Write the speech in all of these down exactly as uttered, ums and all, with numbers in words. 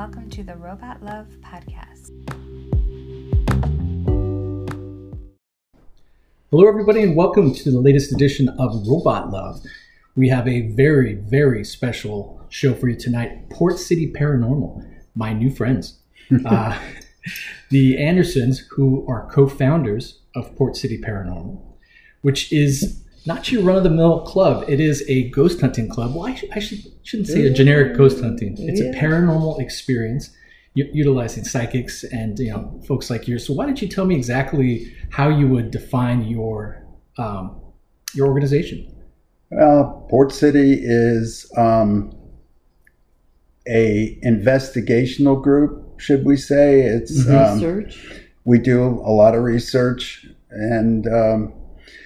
welcome to the Robot Love Podcast. Hello, everybody, and welcome to the latest edition of Robot Love. We have a very, very special show for you tonight, Port City Paranormal, my new friends. uh, the Andersons, who are co-founders of Port City Paranormal, which is not your run-of-the-mill club. It is a ghost hunting club. Well, I, sh- I should, shouldn't say a generic ghost hunting. It's yeah. a paranormal experience u- utilizing psychics and you know folks like you. So why don't you tell me exactly how you would define your um, your organization? Well, Port City is um, a investigational group, should we say? It's Mm-hmm. um, Research. We do a lot of research, and um,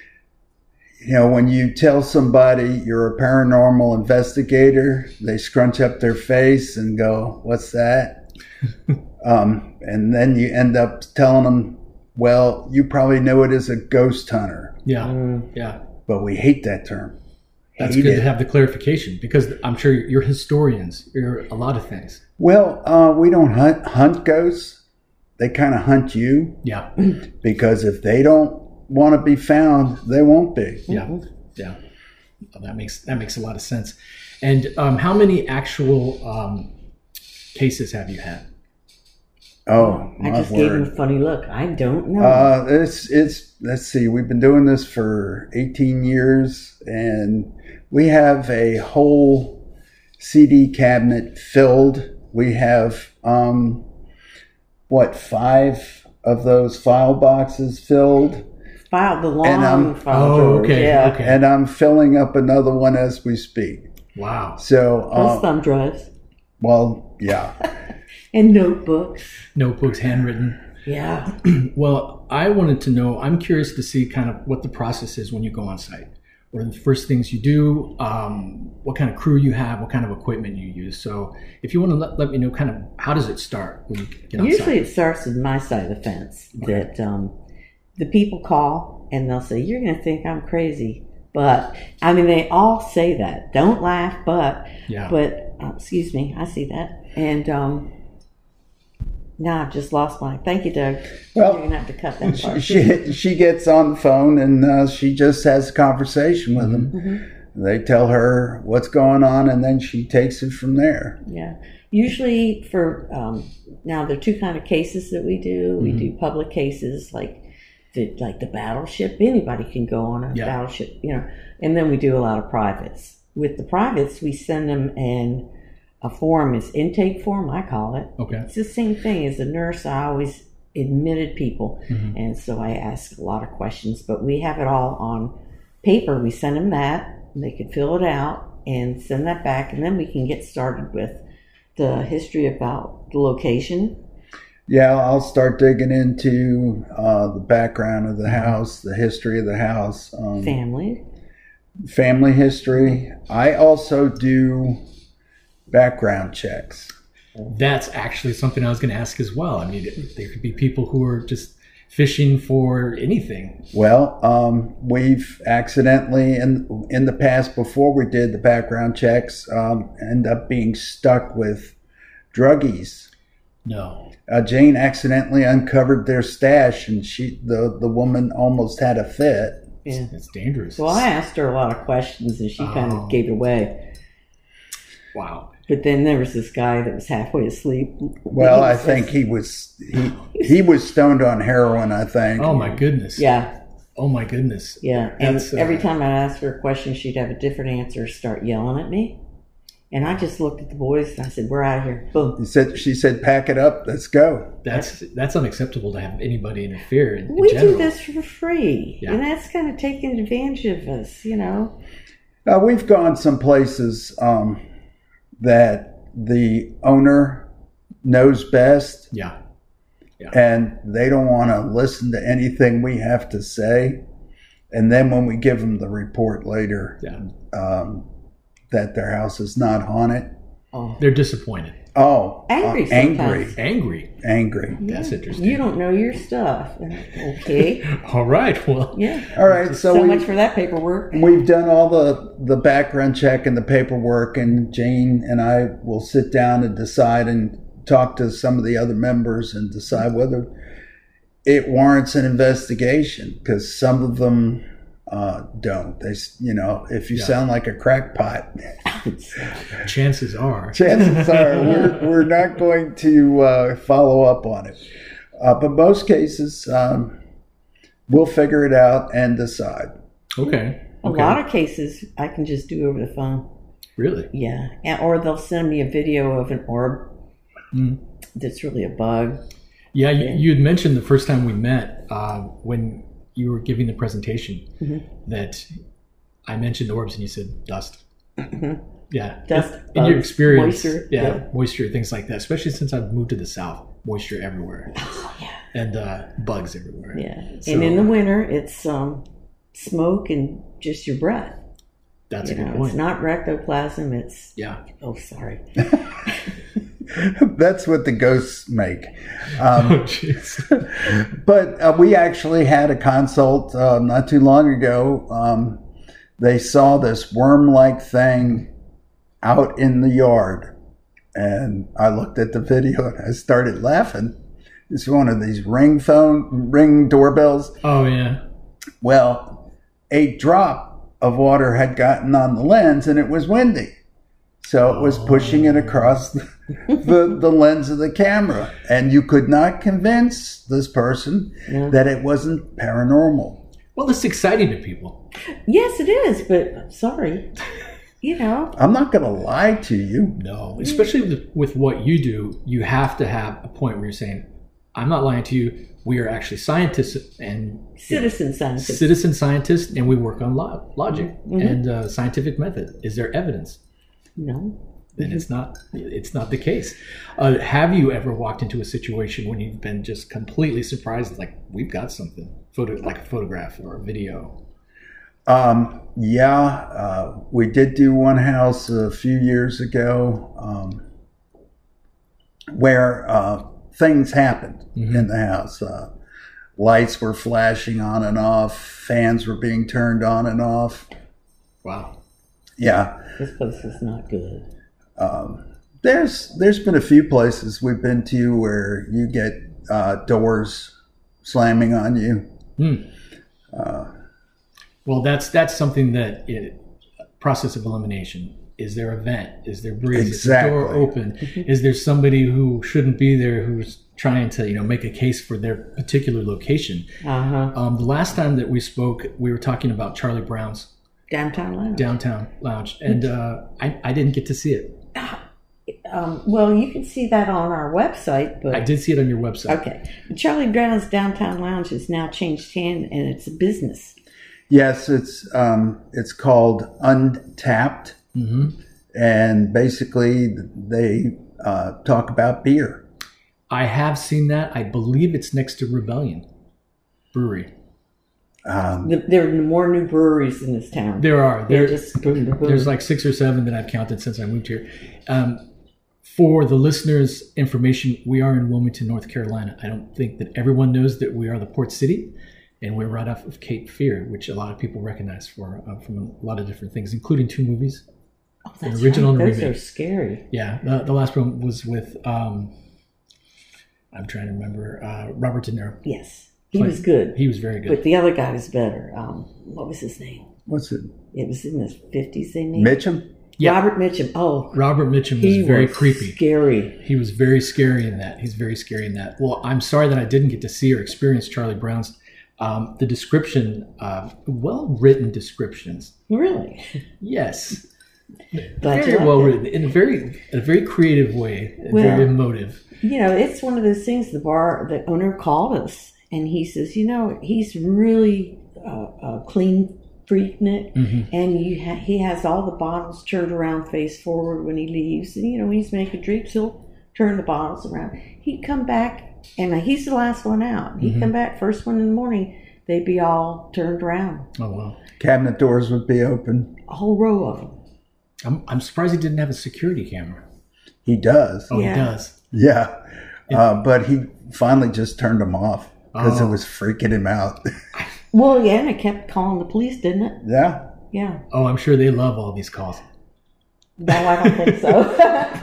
you know, when you tell somebody you're a paranormal investigator, they scrunch up their face and go, "What's that?" um, and then you end up telling them, "Well, you probably know it as a ghost hunter." Yeah, Mm. yeah. But we hate that term. That's Hate good it. to have the clarification because I'm sure you're historians. You're a lot of things. Well, uh, we don't hunt, hunt ghosts. They kind of hunt you, Yeah, because if they don't want to be found, they won't be. yeah, yeah. Well, that makes that makes a lot of sense. And um, how many actual um, cases have you had? Oh, I my just gave him word. a funny look. I don't know. Uh, it's, it's, let's see, we've been doing this for eighteen years, and we have a whole C D cabinet filled. We have, um, what, five of those file boxes filled? file the long and I'm- file Oh, drawers, okay, yeah. okay. And I'm filling up another one as we speak. Wow. So, Those uh, thumb drives well, yeah. and notebooks. Notebooks, handwritten. Yeah. Well, I wanted to know, I'm curious to see kind of what the process is when you go on site. What are the first things you do? Um, what kind of crew you have? What kind of equipment you use? So if you want to let, let me know kind of how does it start when you get on Usually site? it starts with my side of the fence that um, the people call and they'll say, "You're going to think I'm crazy." But, I mean, they all say that. Don't laugh, but, Yeah. but, uh, excuse me, I see that. And um, now I've just lost my, thank you, Doug. Well, You're going to have to cut that She, part. she she gets on the phone and uh, she just has a conversation with them. Mm-hmm. They tell her what's going on, and then she takes it from there. Yeah. Usually for, um, now there are two kind of cases that we do. We Mhm. do public cases like the, like the battleship. Anybody can go on a Yeah. battleship, you know. And then we do a lot of privates. With the privates, we send them in a form. It's intake form, I call it. Okay. It's the same thing. As a nurse, I always admitted people. Mhm. And so I ask a lot of questions. But we have it all on paper. We send them that. And they can fill it out and send that back. And then we can get started with the history about the location. Yeah, I'll start digging into uh, the background of the house, the history of the house, um, Family. family history. I also do background checks. That's actually something I was going to ask as well. I mean, there could be people who are just fishing for anything. Well, um, we've accidentally, in in the past, before we did the background checks, um, end up being stuck with druggies. No. Uh, Jane accidentally uncovered their stash, and she the, the woman almost had a fit. Yeah. It's dangerous. Well, I asked her a lot of questions and she kind Oh. of gave it away. Wow. But then there was this guy that was halfway asleep. Well, He I was think just- he was he, he was stoned on heroin, I think. Oh my goodness. Yeah, Oh my goodness. yeah. And That's, uh, every time I'd ask her a question, she'd have a different answer, start yelling at me. And I just looked at the boys and I said, "We're out of here." Boom. He said, she said, "Pack it up, let's go." That's that's unacceptable to have anybody interfere in, in We general. do this for free. Yeah. And that's kind of taking advantage of us, you know. Uh, we've gone some places um, that the owner knows best, Yeah. and they don't want to listen to anything we have to say. And then when we give them the report later Yeah. um, that their house is not haunted, Oh. They're disappointed. oh, Angry uh, angry, sometimes. Angry. angry. That's interesting. You don't know your stuff. Okay. All right. Well, Yeah. All right, so, So we, much for that paperwork. we've done all the, the background check and the paperwork, and Jane and I will sit down and decide and talk to some of the other members and decide whether it warrants an investigation, because some of them uh, don't. They, you know, if you Yeah. sound like a crackpot, Chances are. chances are we're, we're not going to uh, follow up on it. Uh, but most cases, um, we'll figure it out and decide. Okay. A Okay. lot of cases I can just do over the phone. Really? Yeah. And, or they'll send me a video of an orb Mm. that's really a bug. Yeah, you, Yeah. you had mentioned the first time we met uh, when you were giving the presentation Mhm. that I mentioned orbs and you said dust. Yeah. Dust, In your bugs, experience, moisture, yeah, yeah. moisture, things like that. Especially since I've moved to the south, moisture everywhere, Oh, yeah. and uh, bugs everywhere. Yeah. So- and in the winter, it's um, smoke and just your breath. That's You a good know, point. it's not rectoplasm. It's, Yeah. oh, sorry. That's what the ghosts make. Oh, Um, jeez. but uh, we actually had a consult uh, not too long ago. Um, they saw this worm-like thing out in the yard, and I looked at the video and I started laughing. It's one of these ring phone, ring doorbells. Oh, yeah. Well, a drop of water had gotten on the lens, and it was windy. So it was pushing it across the, the, the lens of the camera. And you could not convince this person No. that it wasn't paranormal. Well, it's exciting to people. Yes, it is, but sorry. You know, I'm not going to lie to you. No, especially with, with what you do, you have to have a point where you're saying, I'm not lying to you. We are actually scientists and citizen scientists. citizen scientists, and we work on lo- logic Mhm. and uh, scientific method. Is there evidence? No. Then it's not. It's not the case. Uh, have you ever walked into a situation when you've been just completely surprised, like we've got something, photo, like a photograph or a video? Um, yeah, uh, we did do one house a few years ago um, where uh, things happened Mhm. in the house. Uh, lights were flashing on and off. Fans were being turned on and off. Wow. Yeah. This place is not good. Um, there's there's been a few places we've been to where you get uh, doors slamming on you. Hmm. Uh, Well, that's that's something that it, process of elimination. Is there a vent? Is there breeze? Is the door Exactly. open? Is there somebody who shouldn't be there who's trying to you know make a case for their particular location? Uh huh. Um, the last time that we spoke, we were talking about Charlie Brown's Downtown Lounge. downtown lounge, and uh, I, I didn't get to see it. Um, well, you can see that on our website, but I did see it on your website. okay. Charlie Brown's Downtown Lounge has now changed hand, and it's a business. yes, it's um, it's called Untapped, hmm and basically they uh, talk about beer. I have seen that. I believe it's next to Rebellion Brewery. Um, Th- There are more new breweries in this town. There are. They're There, just boom, boom, boom. there's like six or seven that I've counted since I moved here. Um, for the listeners' information, we are in Wilmington, North Carolina. I don't think that everyone knows that we are the port city, and we're right off of Cape Fear, which a lot of people recognize for uh, from a lot of different things, including two movies. Oh, that's original right. and Those remake. are scary. Yeah, the, the last one was with um, I'm trying to remember uh, Robert De Niro. Yes, he Like, was good, He was very good. but the other guy was better. Um, what was his name? what's it? It was in the fifties. They made Mitchum? Yeah. Robert Mitchum. Oh, Robert Mitchum he was very was creepy. scary. He was very scary in that. He's very scary in that. Well, I'm sorry that I didn't get to see or experience Charlie Brown's. Um, the description, uh, well-written descriptions. Really, Yes, Glad you very liked well it. written in a very, a very creative way, and Well- very emotive. You know, it's one of those things. The bar, the owner called us, and he says, you know, he's really uh, a clean freak, Nick, hmm and you ha- he has all the bottles turned around face forward when he leaves. And you know, when he's making drinks, he'll turn the bottles around. He'd come back, and he's the last one out. He'd Mhm. come back first one in the morning. They'd be all turned around, Oh wow! Cabinet doors would be open. a whole row of them. I'm, I'm surprised he didn't have a security camera. He does. Oh, Yeah. he does. Yeah. Uh, but he finally just turned them off because Oh. it was freaking him out. Well, yeah, and it kept calling the police, didn't it? yeah. Yeah. Oh, I'm sure they love all these calls. No, I don't think so.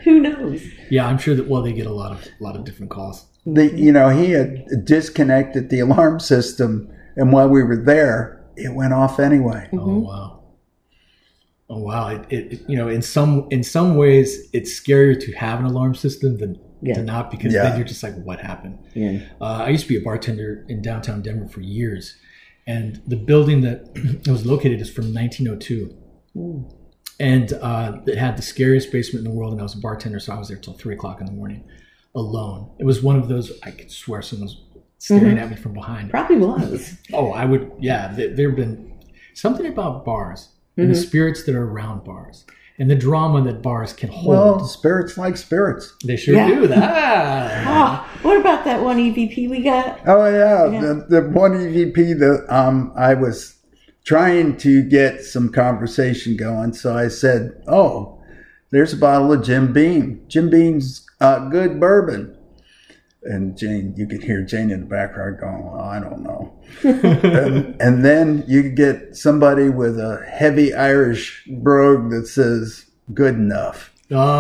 Who knows? Yeah, I'm sure that, well, they get a lot of a lot of different calls. The, you know, he had disconnected the alarm system, and while we were there, it went off anyway. Oh, wow. Oh, wow. It, it, you know, in some in some ways, it's scarier to have an alarm system than Yeah. to not, because Yeah. then you're just like, what happened? Yeah. Uh, I used to be a bartender in downtown Denver for years, and the building that it was located is from nineteen oh two. Ooh. And uh, it had the scariest basement in the world, and I was a bartender, so I was there till three o'clock in the morning, alone. It was one of those, I could swear someone's staring Mhm. at me from behind. Probably was. Oh, I would, yeah. There, there have been something about bars and the Mhm. spirits that are around bars and the drama that bars can hold. Well, spirits like spirits. They sure Yeah. do that. Oh, what about that one E V P we got? Oh yeah, Yeah. The, the one E V P that um, I was trying to get some conversation going, so I said, "Oh, there's a bottle of Jim Beam. Jim Beam's uh, good bourbon." And Jane, you could hear Jane in the background going, well, "I don't know." and, and then you could get somebody with a heavy Irish brogue that says "good enough."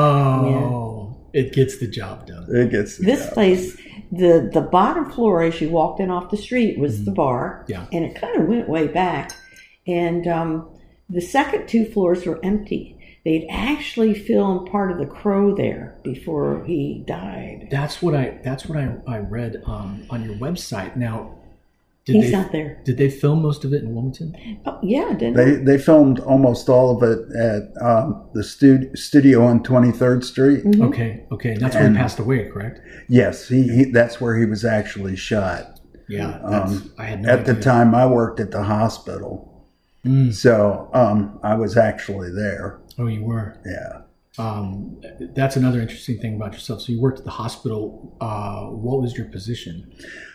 Oh, it gets the job done. It gets the This job. place, the the bottom floor as you walked in off the street was the bar. Yeah. And it kind of went way back. And um, the second two floors were empty. They'd actually filmed part of The Crow there before he died. That's what I. That's what I, I read um, on your website. Now, did He's they not there. did they film most of it in Wilmington? Oh, yeah, didn't They he? they filmed almost all of it at um, the stu- studio on twenty-third Street. Mhm. Okay, okay. And that's where And- he passed away, correct? Yes, he, he that's where he was actually shot. Yeah. That's, Um, I had no At the idea. time, I worked at the hospital, Mm. so um, I was actually there. Oh, you were. Yeah. Um, that's another interesting thing about yourself. So you worked at the hospital. Uh, what was your position?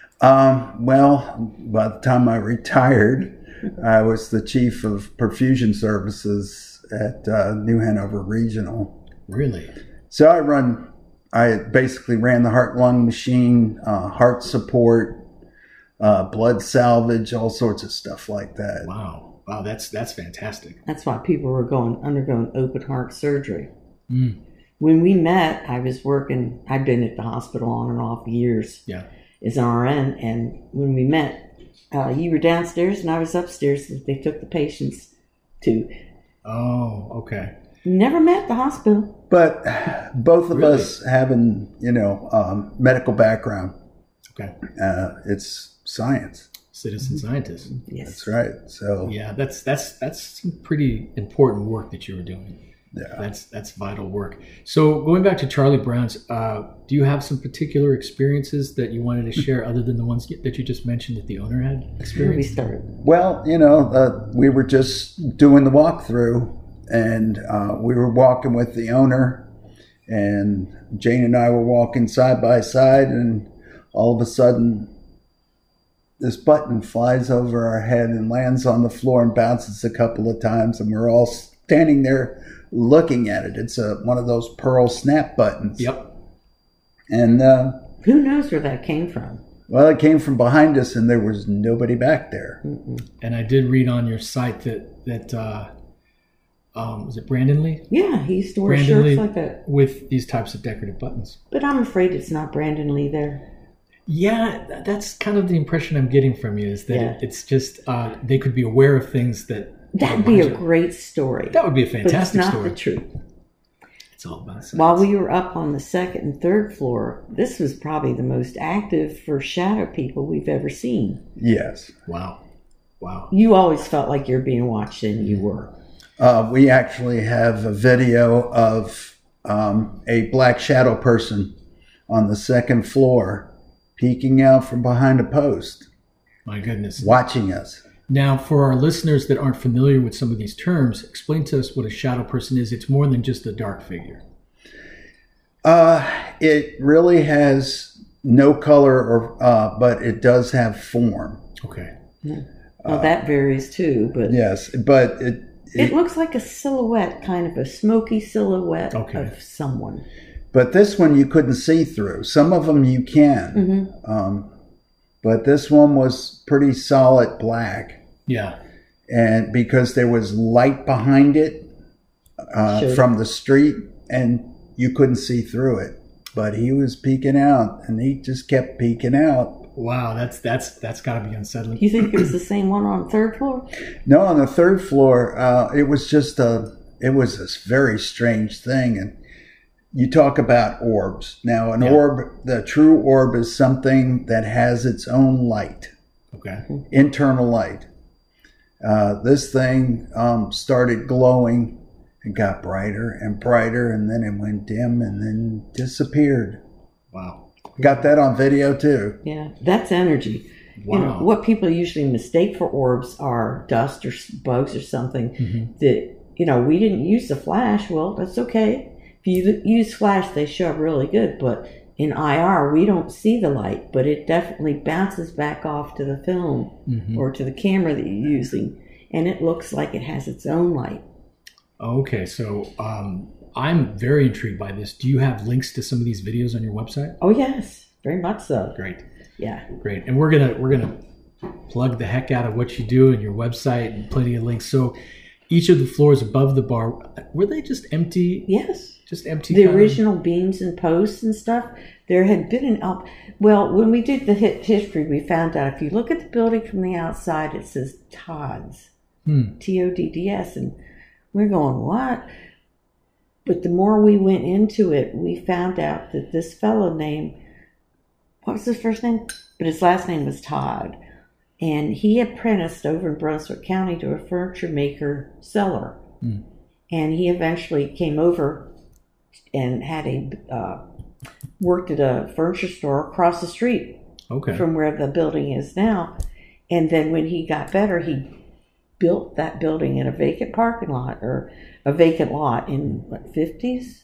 Um, well, by the time I retired, I was the chief of perfusion services at uh, New Hanover Regional. Really? So I run, I basically ran the heart lung machine, uh, heart support, uh, blood salvage, all sorts of stuff like that. Wow. Wow. That's that's fantastic. That's why people were going undergoing open heart surgery. Mm. When we met, I was working, I'd been at the hospital on and off years Yeah. as an R N. And when we met, uh, you were downstairs and I was upstairs. They took the patients to. Oh, okay. Never met at the hospital. But both of Really? us having, you know, um, medical background, Okay. uh, it's science. Citizen scientist. Yes. That's right. So Yeah, that's that's that's some pretty important work that you were doing. yeah. That's that's vital work. So going back to Charlie Brown's, uh, do you have some particular experiences that you wanted to share other than the ones that you just mentioned that the owner had Where we experienced? started. Well, you know, uh, we were just doing the walkthrough, and uh, we were walking with the owner, and Jane and I were walking side by side, and all of a sudden, this button flies over our head and lands on the floor and bounces a couple of times, and we're all standing there looking at it. It's a, one of those pearl snap buttons. Yep. And, uh, Who knows where that came from? well, it came from behind us, and there was nobody back there. Mm-mm. And I did read on your site that that uh, um, was it Brandon Lee Yeah, he used to wear Brandon shirts Lee like that. with these types of decorative buttons. But I'm afraid it's not Brandon Lee there. Yeah, th- that's kind of the impression I'm getting from you, is that Yeah. it, it's just uh, they could be aware of things that That'd be a remind you- great story. that would be a but it's fantastic not story. the truth. It's all about science. While we were up on the second and third floor, this was probably the most active for shadow people we've ever seen. Yes. Wow, wow. You always felt like you're being watched, and you were. Uh, we actually have a video of um, a black shadow person on the second floor peeking out from behind a post, My goodness. watching us. Now, for our listeners that aren't familiar with some of these terms, explain to us what a shadow person is. It's more than just a dark figure. Uh, it really has no color, or uh, but it does have form. Okay. Well, that varies too, but Yes, but it, it it looks like a silhouette, kind of a smoky silhouette Okay. of someone. but this one you couldn't see through. Some of them you can, Mm-hmm. um, but this one was pretty solid black. Yeah. And because there was light behind it uh, Sure. from the street, and you couldn't see through it. But he was peeking out, and he just kept peeking out. Wow, that's that's that's got to be unsettling. You think it was the same one on the third floor? No, on the third floor, uh, it was just a, it was this very strange thing. And you talk about orbs. Now, an Yeah. orb, the true orb is something that has its own light, Okay. internal light. Uh, this thing um, started glowing and got brighter and brighter, and then it went dim and then disappeared. Wow. Got that on video too. Yeah, that's energy. Wow. You know, what people usually mistake for orbs are dust or s- bugs or something Mm-hmm. that, you know, we didn't use the flash. Well, that's okay. If you use flash, they show up really good. But in I R, we don't see the light, but it definitely bounces back off to the film Mm-hmm. or to the camera that you're using. And it looks like it has its own light. Okay, so um, I'm very intrigued by this. Do you have links to some of these videos on your website? Oh, yes, very much so. Great, Yeah. great. And we're gonna we're gonna plug the heck out of what you do and your website and plenty of links. So each of the floors above the bar, were they just empty? Yes. Just empty. The kind of- original beams and posts and stuff, there had been an up. Well, when we did the hit history, we found out if you look at the building from the outside, it says Todd's, Hmm. T O D D S, and we're going, what? But the more we went into it, we found out that this fellow named, what was his first name? But his last name was Todd. And he apprenticed over in Brunswick County to a furniture maker seller. Hmm. And he eventually came over and had a, uh, worked at a furniture store across the street Okay. from where the building is now. And then when he got better, he built that building in a vacant parking lot or a vacant lot in what, fifties?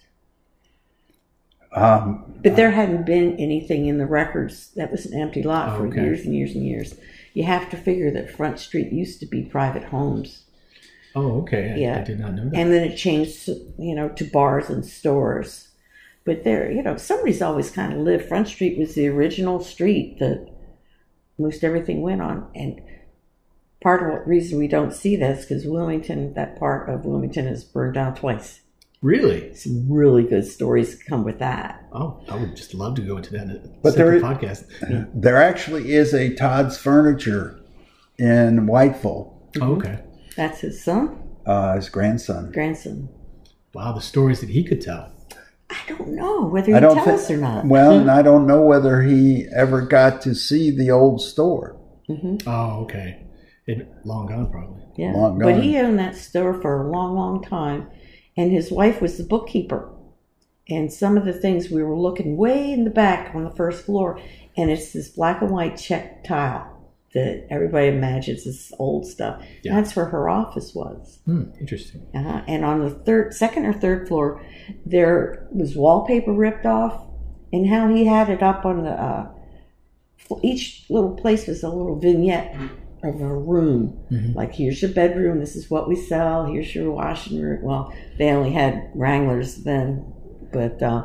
Um, But there hadn't been anything in the records. That was an empty lot for Okay. years and years and years. You have to figure that Front Street used to be private homes. Oh, okay. I, Yeah. I did not know that. And then it changed, you know, to bars and stores. But there, you know, somebody's always kind of lived. Front Street was the original street that most everything went on. And part of the reason we don't see that is because Wilmington, that part of Wilmington is burned down twice. Really? Some really good stories come with that. Oh, I would just love to go into that in a But separate there- podcast. there actually is a Todd's Furniture in Whiteville, Oh, okay. That's his son, uh, his grandson. grandson. Wow, the stories that he could tell. I don't know whether he I don't tells think, us or not. well, and I don't know whether he ever got to see the old store. Oh, okay. It long gone, probably. Yeah, Long but gone. he owned that store for a long, long time, and his wife was the bookkeeper. And some of the things we were looking way in the back on the first floor, and it's this black and white check tile that everybody imagines is old stuff. Yeah. That's where her office was. Hmm, interesting. Uh-huh. And on the third, second or third floor, there was wallpaper ripped off, and how he had it up on the. Uh, fl- each little place was a little vignette of a room. Mhm. Like, here's your bedroom. This is what we sell. Here's your washing room. Well, they only had Wranglers then, but uh,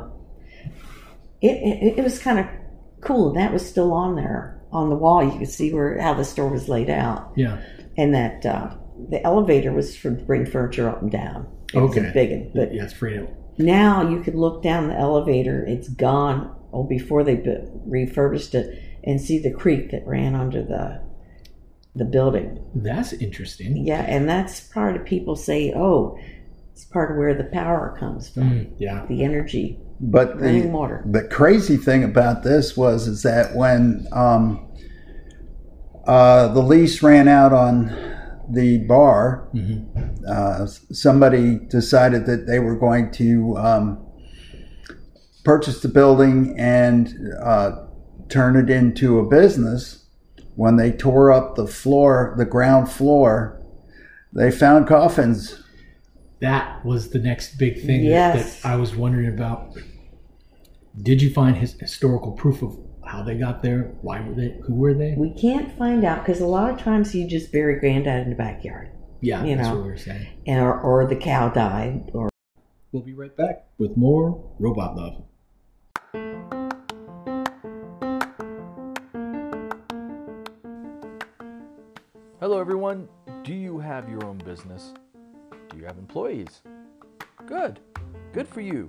it, it it was kind of cool. And that was still on there on the wall. You could see where how the store was laid out, Yeah. and that uh, the elevator was for bring furniture up and down. It was Okay. a big one, but Yeah, it's free. now you could look down the elevator. It's gone. Oh, before they bu- refurbished it, and see the creek that ran under the the building. That's interesting. Yeah, and that's part of people say, oh, it's part of where the power comes from, Mm, yeah. the energy, But running the, water. the crazy thing about this was is that when um, uh, the lease ran out on the bar, Mm-hmm. uh, somebody decided that they were going to um, purchase the building and uh, turn it into a business. When they tore up the floor, the ground floor, they found coffins. That was the next big thing Yes. that, that I was wondering about. Did you find his historical proof of how they got there? Why were they? Who were they? We can't find out because a lot of times you just bury granddad in the backyard, Yeah, you that's know. what we were saying. and, or, or the cow died, or We'll be right back with more Robot Love. Hello, everyone. Do you have your own business? Do you have employees? Good. Good for you.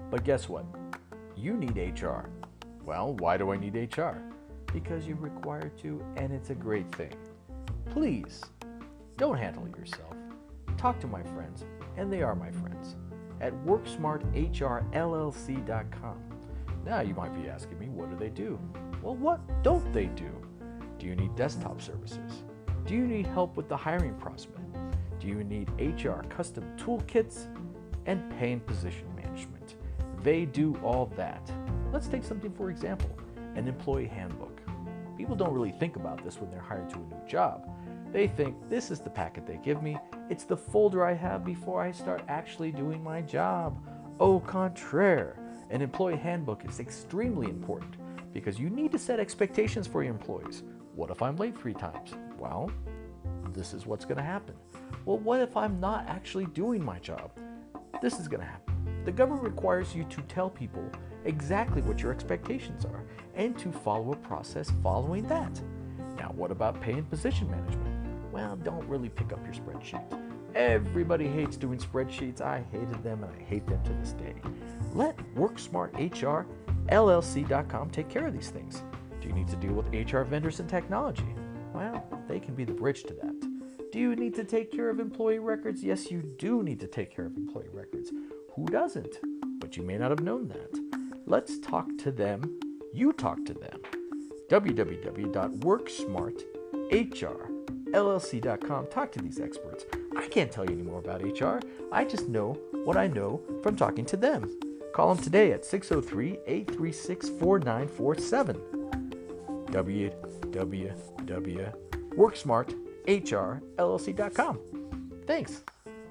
But guess what? You need H R. Well, why do I need H R? Because you're required to, and it's a great thing. Please, don't handle it yourself. Talk to my friends, and they are my friends, at work smart H R L L C dot com. Now you might be asking me, what do they do? Well, what don't they do? Do you need desktop services? Do you need help with the hiring prospect? Do you need H R custom toolkits and pay and position management? They do all that. Let's take something for example, an employee handbook. People don't really think about this when they're hired to a new job. They think this is the packet they give me. It's the folder I have before I start actually doing my job. Au contraire, an employee handbook is extremely important because you need to set expectations for your employees. What if I'm late three times? Well, this is what's going to happen. Well, what if I'm not actually doing my job? This is going to happen. The government requires you to tell people exactly what your expectations are and to follow a process following that. Now, what about pay and position management? Well, don't really pick up your spreadsheet. Everybody hates doing spreadsheets. I hated them and I hate them to this day. Let work smart H R L L C dot com take care of these things. Do you need to deal with H R vendors and technology? Well, they can be the bridge to that. Do you need to take care of employee records? Yes, you do need to take care of employee records. Who doesn't? But you may not have known that. Let's talk to them. You talk to them. w w w dot work smart H R L L C dot com. Talk to these experts. I can't tell you any more about H R. I just know what I know from talking to them. Call them today at six oh three, eight three six, four nine four seven. w w w dot work smart H R L L C dot com. Thanks.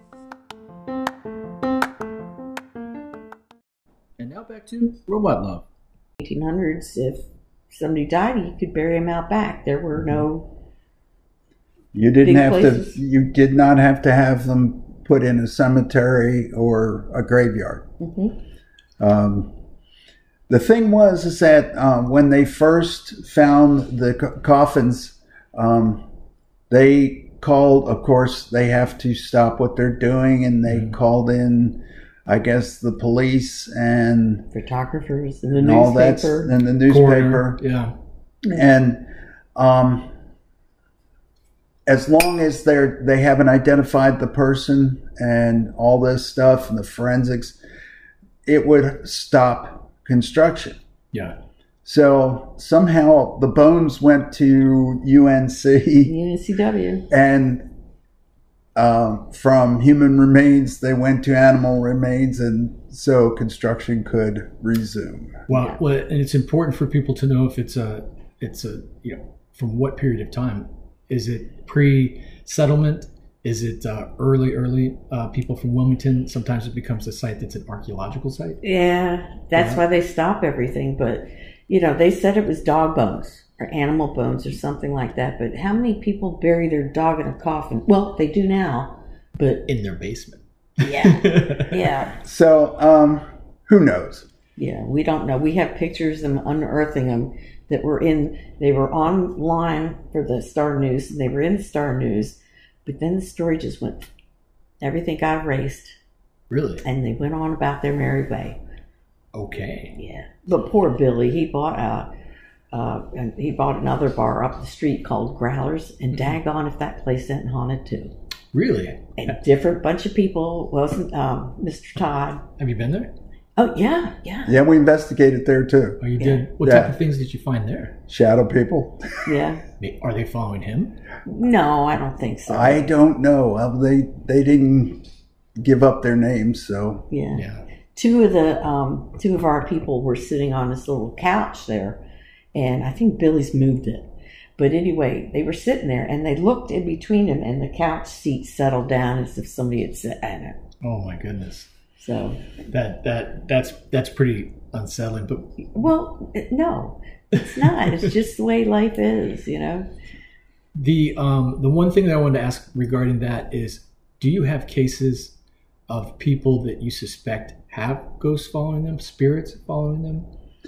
And now back to Robot Love. eighteen hundreds, if somebody died, you could bury him out back. There were no... You didn't Big have places. to. You did not have to have them put in a cemetery or a graveyard. Mm-hmm. Um, the thing was is that um, when they first found the co- coffins, um, they called. Of course, they have to stop what they're doing, and they Mm-hmm. called in, I guess, the police and, Photographers in the and all that newspaper. in the newspaper. Coroner, yeah. And um, as long as they're they haven't identified the person and all this stuff and the forensics, it would stop construction. Yeah. So somehow the bones went to U N C, U N C W. and um, from human remains they went to animal remains, and so construction could resume. Wow. Yeah. Well, and it's important for people to know if it's a, it's a, you know, from what period of time. Is it pre-settlement? Is it uh, early, early uh, people from Wilmington? Sometimes it becomes a site that's an archaeological site. Yeah, that's Yeah. why they stop everything. But, you know, they said it was dog bones or animal bones or something like that. But how many people bury their dog in a coffin? Well, they do now, but In their basement. yeah, yeah, So um, who knows? yeah, we don't know. We have pictures of them unearthing them that were in, they were online for the Star News, and they were in the Star News, but then the story just went, everything got erased, Really? and they went on about their merry way. Okay. Yeah, but poor Billy, he bought a, uh, and he bought another bar up the street called Growlers, and daggone if that place isn't haunted too. Really? And different bunch of people, wasn't um, Mister Todd. Have you been there? Oh yeah, yeah, Yeah, we investigated there too. Oh, you Yeah. did? What Yeah. type of things did you find there? Shadow people. yeah. They- Are they following him? No, I don't think so. I don't know. Well, they they didn't give up their names, so yeah. Yeah. Two of the um, two of our people were sitting on this little couch there, and I think Billy's moved it. But anyway, they were sitting there, and they looked in between them, and the couch seat settled down as if somebody had sat in it. Oh my goodness. So, That that that's that's pretty unsettling. But well, no, it's not. It's just the way life is, you know. the um the one thing that I wanted to ask regarding that is, do you have cases of people that you suspect have ghosts following them, spirits following them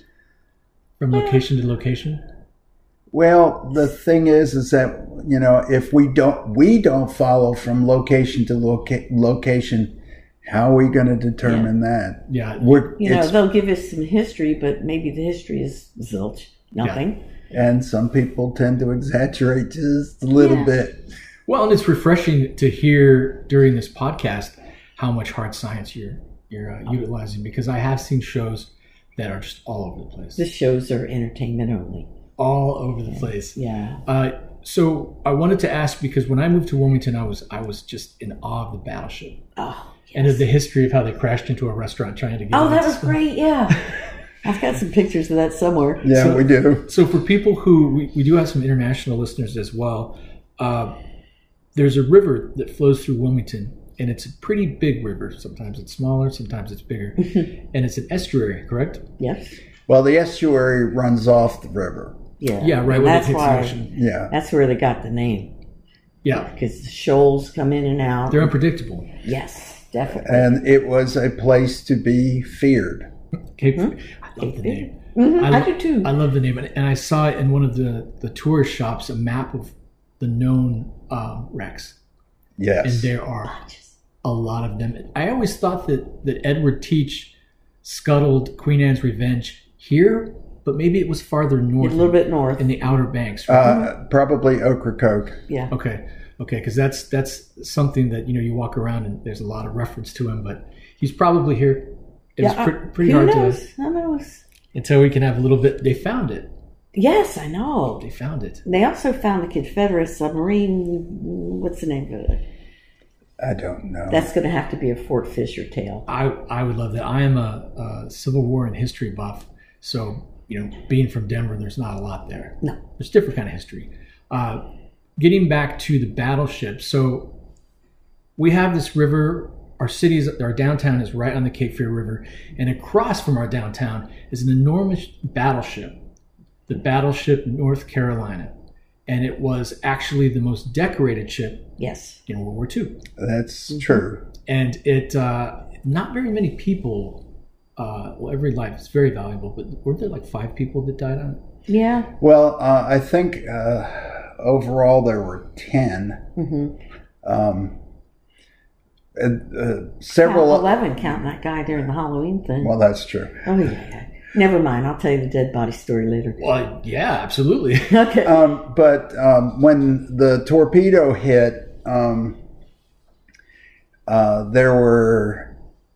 from location to location? well, the thing is, is that, you know, if we don't, we don't follow from location to loca- location, How are we going to determine that? Yeah. We're, You know, it's- they'll give us some history, but maybe the history is zilch, nothing. and some people tend to exaggerate just a little Yeah. bit. Well, and it's refreshing to hear during this podcast how much hard science you're you're uh, utilizing, because I have seen shows that are just all over the place, The shows are entertainment only. all over the place. Yeah. Uh, so I wanted to ask, because when I moved to Wilmington, I was I was just in awe of the battleship Oh, and of the history of how they crashed into a restaurant trying to get. oh in. that was great. Yeah. I've got some pictures of that somewhere. Yeah, So- we do. So for people who we, we do have some international listeners as well. Uh, there's a river that flows through Wilmington, and it's a pretty big river. Sometimes it's smaller, sometimes it's bigger, and it's an estuary, correct? Yes. Well, the estuary runs off the river. Yeah. Yeah, right And when it that's hits the why. ocean. Yeah. That's where they got the name, Yeah, because the shoals come in and out. they're unpredictable. Yes, definitely. And it was a place to be feared. Cape, I love the name. Mhm, I, lo- do too. I love the name, and and I saw it in one of the the tourist shops, a map of the known um, wrecks, and Yes. there are a lot of them. I always thought that that Edward Teach scuttled Queen Anne's Revenge here, but maybe it was farther a north, little bit north. in the Outer Banks. Right? Uh, probably Ocracoke. Yeah. Okay, okay, because that's that's something that you know you walk around and there's a lot of reference to him, but he's probably here. It's yeah. pre- uh, pretty who hard knows? to Who knows? until we can have a little bit. They found it. Yes, I know. They found it. They also found the Confederate submarine. What's the name of it? I don't know. That's going to have to be a Fort Fisher tale. I I would love that. I am a, a Civil War and history buff, so you know, being from Denver, there's not a lot there. No. There's different kind of history. Uh, getting back to the battleship, so we have this river. Our cities, our downtown is right on the Cape Fear River, and across from our downtown is an enormous battleship, the Battleship North Carolina, and it was actually the most decorated ship Yes. in World War Two. That's true. And it, uh, not very many people. Uh, well, every life is very valuable, but weren't there like five people that died on it? Yeah. Well, uh, I think uh, overall there were ten. Mm-hmm. Um, and, uh, several. eleven counting that guy during the Halloween thing. Well, that's true. oh, yeah, yeah. Never mind. I'll tell you the dead body story later. Well, yeah, absolutely. Okay. Um, but um, when the torpedo hit, um, uh, there were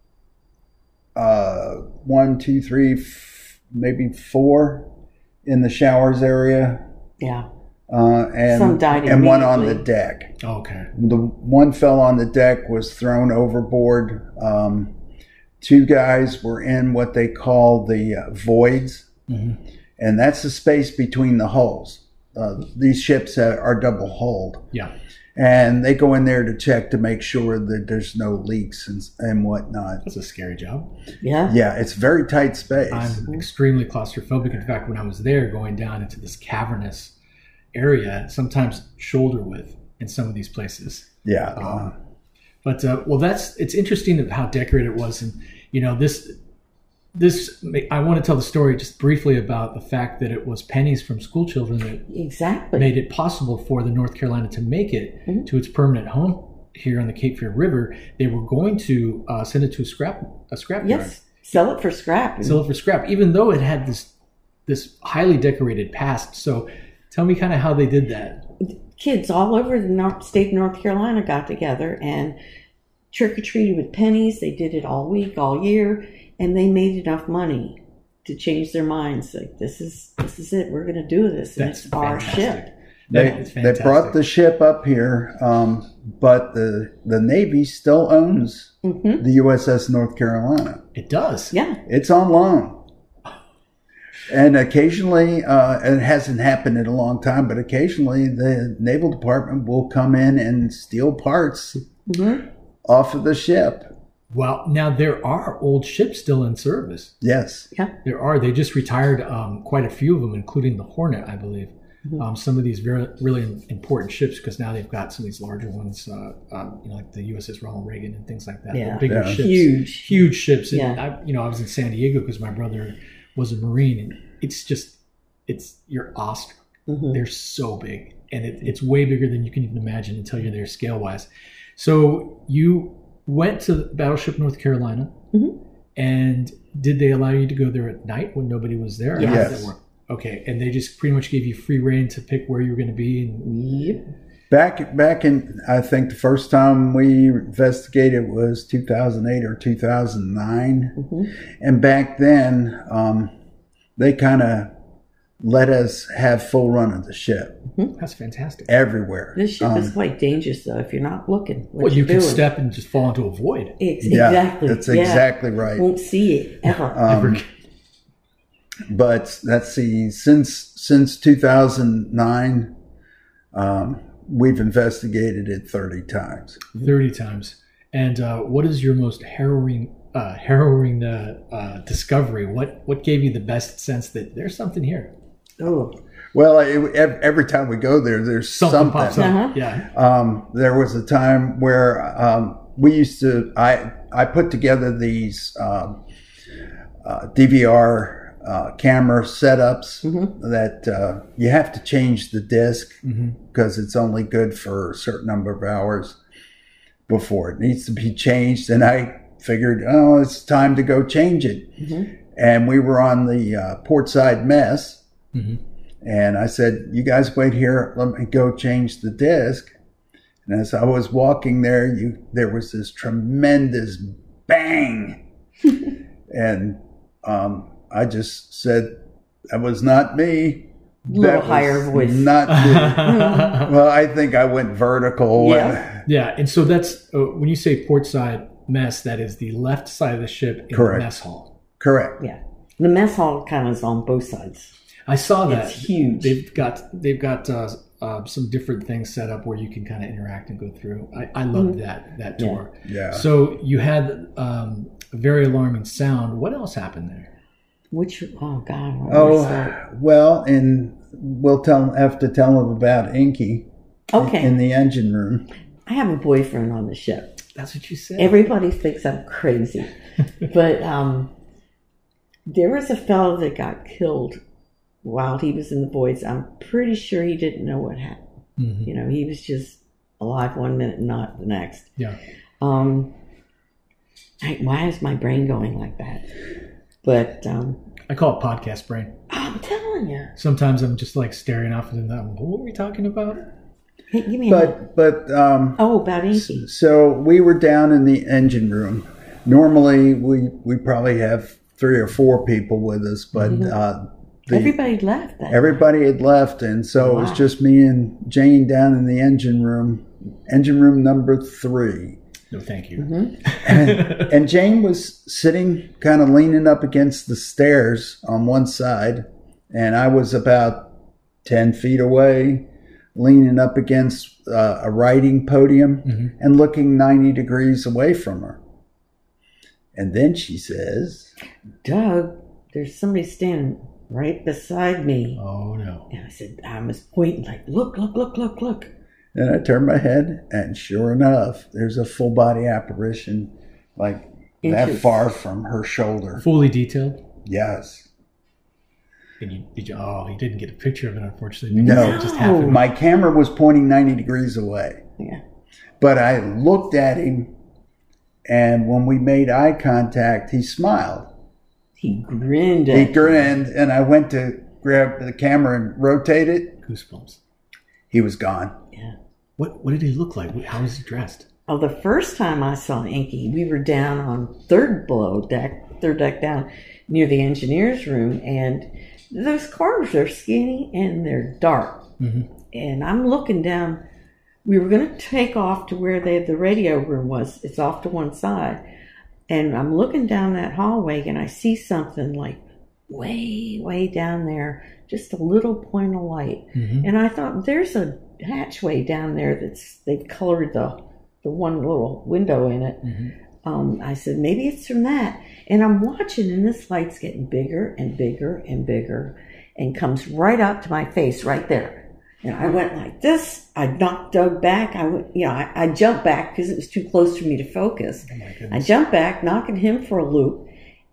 uh, one, two, three, f- maybe four in the showers area, yeah. uh, and Some died and one on the immediately. deck. Okay. The one fell on the deck, was thrown overboard. Um, two guys were in what they call the uh, voids, Mhm. and that's the space between the hulls. Uh, these ships are, are double hulled, Yeah. and they go in there to check to make sure that there's no leaks and, and whatnot. That's a scary job. Yeah. Yeah, it's very tight space. I'm extremely claustrophobic. In fact, when I was there, going down into this cavernous area, sometimes shoulder width in some of these places. yeah. Um, but uh, well, that's it's interesting of how decorated it was, and you know this. This I want to tell the story just briefly about the fact that it was pennies from school children that Exactly. made it possible for the North Carolina to make it Mhm. to its permanent home here on the Cape Fear River. They were going to uh, send it to a scrap a scrap yard, Yes. Sell it for scrap. sell it for scrap, even though it had this this highly decorated past. So, tell me kind of how they did that. Kids all over the North, state of North Carolina got together and trick or treated with pennies. They did it all week, all year, and they made enough money to change their minds. Like this is this is it. We're going to do this, and That's it's our fantastic. ship. They, That is they fantastic. brought the ship up here, um, but the the Navy still owns hmm the U S S North Carolina. It does. Yeah. It's on loan. And occasionally, uh, it hasn't happened in a long time, but occasionally the Naval Department will come in and steal parts hmm off of the ship. Well, now there are old ships still in service. Yes. There are. They just retired um, quite a few of them, including the Hornet, I believe. Mhm. Um, some of these very really important ships, because now they've got some of these larger ones, uh, um, you know, like the U S S Ronald Reagan and things like that. The Yeah. bigger Yeah. ships, Huge. huge ships. And Yeah. I, you know, I was in San Diego because my brother was a Marine, and it's just, it's you're awestruck. hmm They're so big, and it, it's way bigger than you can even imagine until you're there scale wise. So you went to Battleship North Carolina, Mhm. and did they allow you to go there at night when nobody was there? Yes. How did Yes. that work? Okay, and they just pretty much gave you free reign to pick where you were going to be. And Yep. Back back in, I think the first time we investigated was two thousand eight or two thousand nine, Mhm. and back then um, they kind of let us have full run of the ship that's fantastic. everywhere. This ship Um, is quite dangerous, though, if you're not looking. What Well, you you're could doing. step and just fall into a void. Ex- yeah, exactly. that's yeah. exactly right. Won't see it ever. Um, but let's see, since since two thousand nine, um, we've investigated it thirty times. thirty times. And uh, what is your most harrowing, uh, harrowing uh, uh, discovery? What what gave you the best sense that there's something here? oh, Well, it, ev- every time we go there, there's Something, something. pops up. Uh-huh. Yeah. Um, there was a time where um, we used to. I I put together these um, uh, D V R uh, camera setups Mhm. that uh, you have to change the disc hmm because it's only good for a certain number of hours before it needs to be changed. And I figured, oh, it's time to go change it. Mhm. And we were on the uh, portside mess. hmm And I said, you guys wait here. Let me go change the disc. And as I was walking there, you there was this tremendous bang. and um, I just said, that was not me. Little That was higher voice. Not me. Well, I think I went vertical. Yeah. Yeah, and so that's uh, when you say portside mess, that is the left side of the ship in Correct. the mess hall. Correct. yeah. The mess hall kind of is on both sides. I saw that. It's huge. They've got they've got uh, uh, some different things set up where you can kind of interact and go through. I, I love Mhm. that that Yeah. tour. Yeah. So you had um, a very alarming sound. What else happened there? Which, oh, God. where do we Oh, start? well, and we'll tell have to tell them about Inky Okay. in the engine room. I have a boyfriend on the ship. That's what you said. Everybody thinks I'm crazy. But um, there was a fellow that got killed while he was in the voids. I'm pretty sure he didn't know what happened. Mhm. You know, he was just alive one minute and not the next. Yeah. Um, I, why is my brain going like that? But um, I call it podcast brain. I'm telling you. Sometimes I'm just like staring off into that. What were we talking about? Hey, give me a minute. But but um, Oh, about Inky. so we were down in the engine room. Normally we we probably have three or four people with us, but Mhm. uh, the, Everybody left that. everybody had left, and so it was Wow. just me and Jane down in the engine room, engine room number three. No, thank you. Mhm. and, and Jane was sitting kind of leaning up against the stairs on one side, and I was about ten feet away, leaning up against uh, a writing podium Mhm. and looking ninety degrees away from her. And then she says, Doug, there's somebody standing right beside me. Oh no. And I said, I was pointing like, look, look, look, look, look. and I turned my head, and sure enough, there's a full body apparition like that Inches. far from her shoulder. Fully detailed. Yes. And you, did you? Oh, you didn't get a picture of it, unfortunately. No. It just happened. My camera was pointing ninety degrees away. Yeah. But I looked at him, and when we made eye contact, he smiled. He grinned He at me. grinned, and I went to grab the camera and rotate it. Goosebumps. He was gone. Yeah. What What did he look like? How was he dressed? Oh, the first time I saw Inky, we were down on third below deck, third deck down near the engineer's room, and those cars are skinny and they're dark. hmm And I'm looking down. We were going to take off to where they, the radio room was. It's off to one side. And I'm looking down that hallway and I see something like way, way down there, just a little point of light. hmm And I thought, there's a hatchway down there that's, they've colored the, the one little window in it. hmm Um, I said, maybe it's from that. And I'm watching, and this light's getting bigger and bigger and bigger and comes right up to my face right there. And I went like this. I knocked Doug back. I went, you know, I, I jumped back because it was too close for me to focus. Oh my I goodness. jumped back, knocking him for a loop,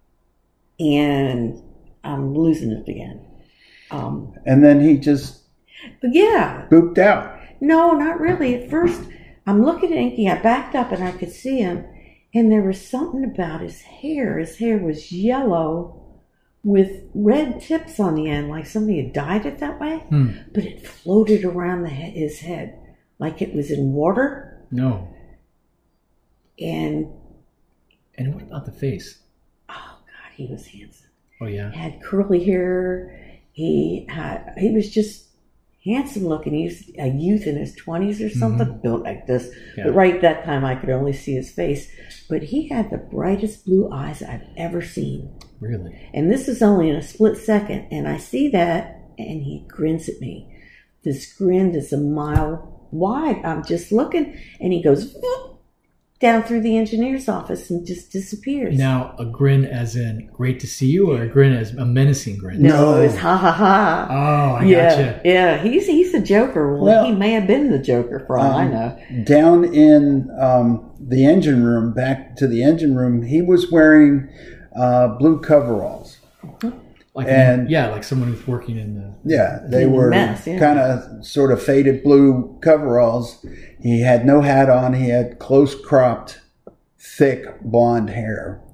and I'm losing it again. Um, And then he just but yeah, booped out. no, not really. At first, I'm looking at Inky. I backed up and I could see him. And there was something about his hair. His hair was yellow with red tips on the end, like somebody had dyed it that way. Hmm. But it floated around the he- his head like it was in water. No. And, And what about the face? oh, God, he was handsome. Oh, yeah. He had curly hair. He had, he was just handsome looking. He was a youth in his twenties or something, Mhm. built like this. Yeah. But right at that time, I could only see his face. But he had the brightest blue eyes I've ever seen. Really? And this is only in a split second. And I see that, and he grins at me. This grin is a mile wide. I'm just looking, and he goes whoop, down through the engineer's office and just disappears. Now, a grin as in great to see you, or a grin as a menacing grin? No, No. it's ha ha ha. Oh, I yeah, gotcha. yeah. He's he's a Joker. Well, Well, he may have been the Joker for all I um, know. Down in um, the engine room, back to the engine room, he was wearing uh, blue coveralls. Like and- yeah, like someone who's working in the. Yeah, they In the were mess, yeah. kind of sort of faded blue coveralls. He had no hat on. He had close cropped, thick blonde hair.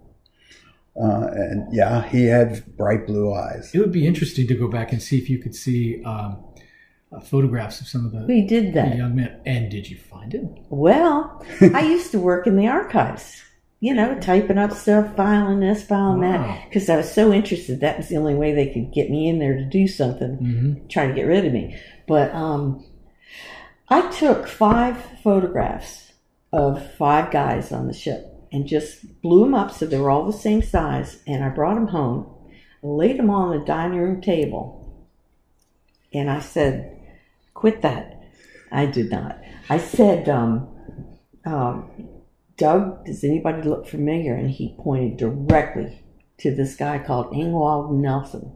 Uh, and yeah, he had bright blue eyes. It would be interesting to go back and see if you could see um, uh, photographs of some of the, We did the that. young men. And did you find it? Well, I used to work in the archives. You know, typing up stuff, filing this, filing Wow. that, because I was so interested. That was the only way they could get me in there to do something, Mm-hmm. try to get rid of me. But um, I took five photographs of five guys on the ship and just blew them up so they were all the same size. And I brought them home, laid them on the dining room table, and I said, "Quit that." I did not. I said, um, um, "Doug, does anybody look familiar?" And he pointed directly to this guy called Ingwald Nelson.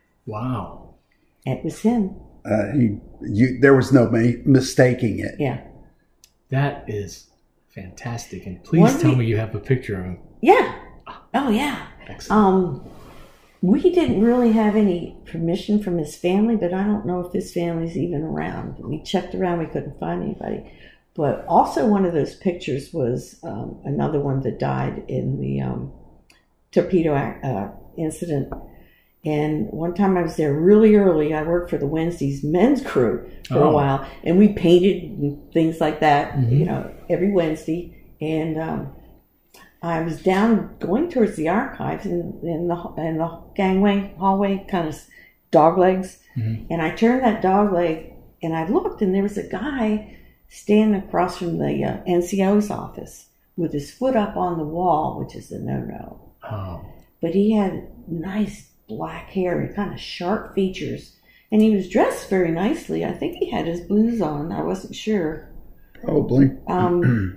Wow. It was him. Uh, he, you, there was no ma- mistaking it. Yeah. That is fantastic. And please One tell week- me you have a picture of him. Yeah. Oh, yeah. Excellent. Um, we didn't really have any permission from his family, but I don't know if his family's even around. We checked around, we couldn't find anybody. But also one of those pictures was um, another one that died in the um, torpedo uh, incident. And one time I was there really early. I worked for the Wednesday's men's crew for Oh. a while, and we painted and things like that, Mhm. you know, every Wednesday. And um, I was down going towards the archives in, in the in the gangway hallway, kind of dog legs. Mhm. And I turned that dog leg, and I looked, and there was a guy standing across from the uh, N C O's office with his foot up on the wall, which is a no-no. Oh. But he had nice black hair and kind of sharp features, and he was dressed very nicely. I think he had his blues on. I wasn't sure. Probably. Um,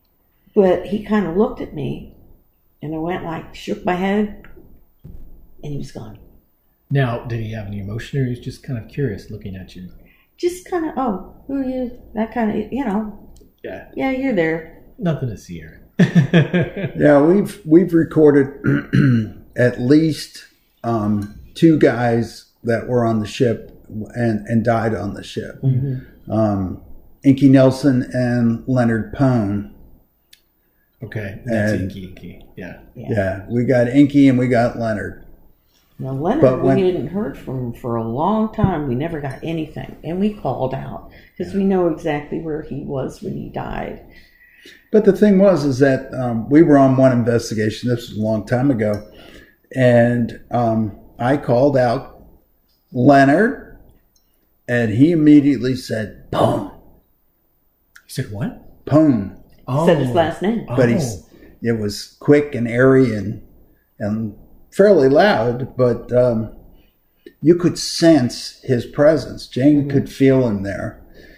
but he kind of looked at me, and I went like, shook my head, and he was gone. Now, did he have any emotion, or he was just kind of curious looking at you? Just kind of, oh, who are you? That kind of, you know, Yeah. yeah, you're there. Nothing to see here. Yeah, we've we've recorded at least um, two guys that were on the ship and, and died on the ship. Mm-hmm. Um, Inky Nelson and Leonard Pone. Okay. That's And- inky, inky. Yeah. Yeah. Yeah, we got Inky and we got Leonard. Now, Leonard, But when- we hadn't heard from him for a long time. We never got anything. And we called out because we know exactly where he was when he died. But the thing was, is that um, we were on one investigation. This was a long time ago, and um, I called out Leonard, and he immediately said "Pone, You said what? Pone." Oh. Said his last name. But he's it was quick and airy and and fairly loud, but um, you could sense his presence. Jane Mm-hmm. could feel him there.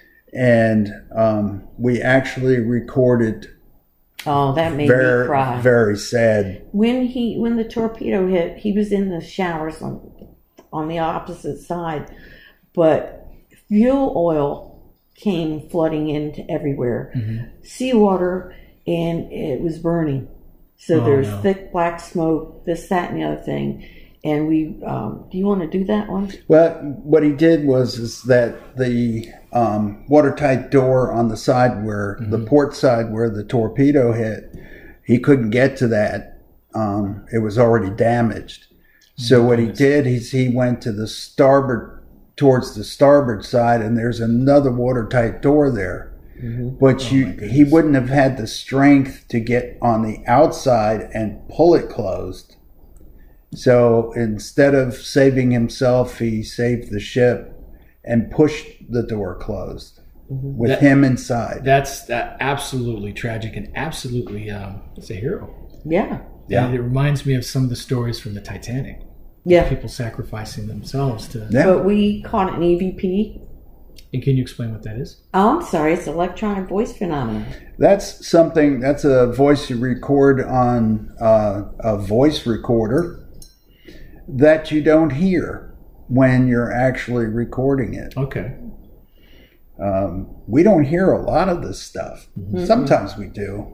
And um, we actually recorded Oh, that made me very, cry. very sad. When he when the torpedo hit, he was in the showers on on the opposite side, but fuel oil came flooding into everywhere, Mhm. seawater, and it was burning. So Oh, there's no. thick black smoke, this, that, and the other thing. And we, um, do you want to do that one? Well, what he did was is that the um, watertight door on the side where the port side where the torpedo hit, he couldn't get to that. Um, it was already damaged. So what he did is he went to the starboard, towards the starboard side, and there's another watertight door there. Mm-hmm. But oh you, he wouldn't have had the strength to get on the outside and pull it closed. So instead of saving himself, he saved the ship and pushed the door closed mm-hmm. with that, him inside. That's uh, absolutely tragic and absolutely, um, it's a hero. Yeah. Yeah. And it reminds me of some of the stories from the Titanic. Yeah. People sacrificing themselves to... Yeah. But we call it an E V P. And can you explain what that is? Oh, I'm sorry. It's electronic voice phenomenon. That's something, that's a voice you record on uh, a voice recorder that you don't hear when you're actually recording it. Okay. Um, we don't hear a lot of this stuff. Mm-hmm. Sometimes we do.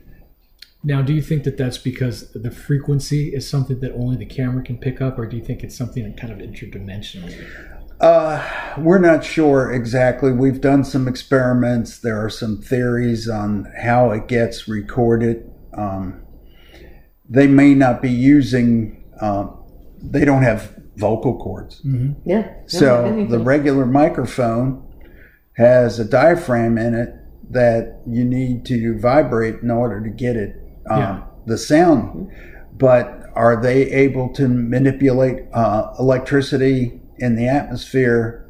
Now, do you think that that's because the frequency is something that only the camera can pick up, or do you think it's something that kind of interdimensional? Uh, we're not sure exactly. We've done some experiments. There are some theories on how it gets recorded. Um, they may not be using, um, they don't have vocal cords. Mm-hmm. Yeah. So the regular microphone has a diaphragm in it that you need to vibrate in order to get it, um, yeah. the sound. Mm-hmm. But are they able to manipulate uh, electricity in the atmosphere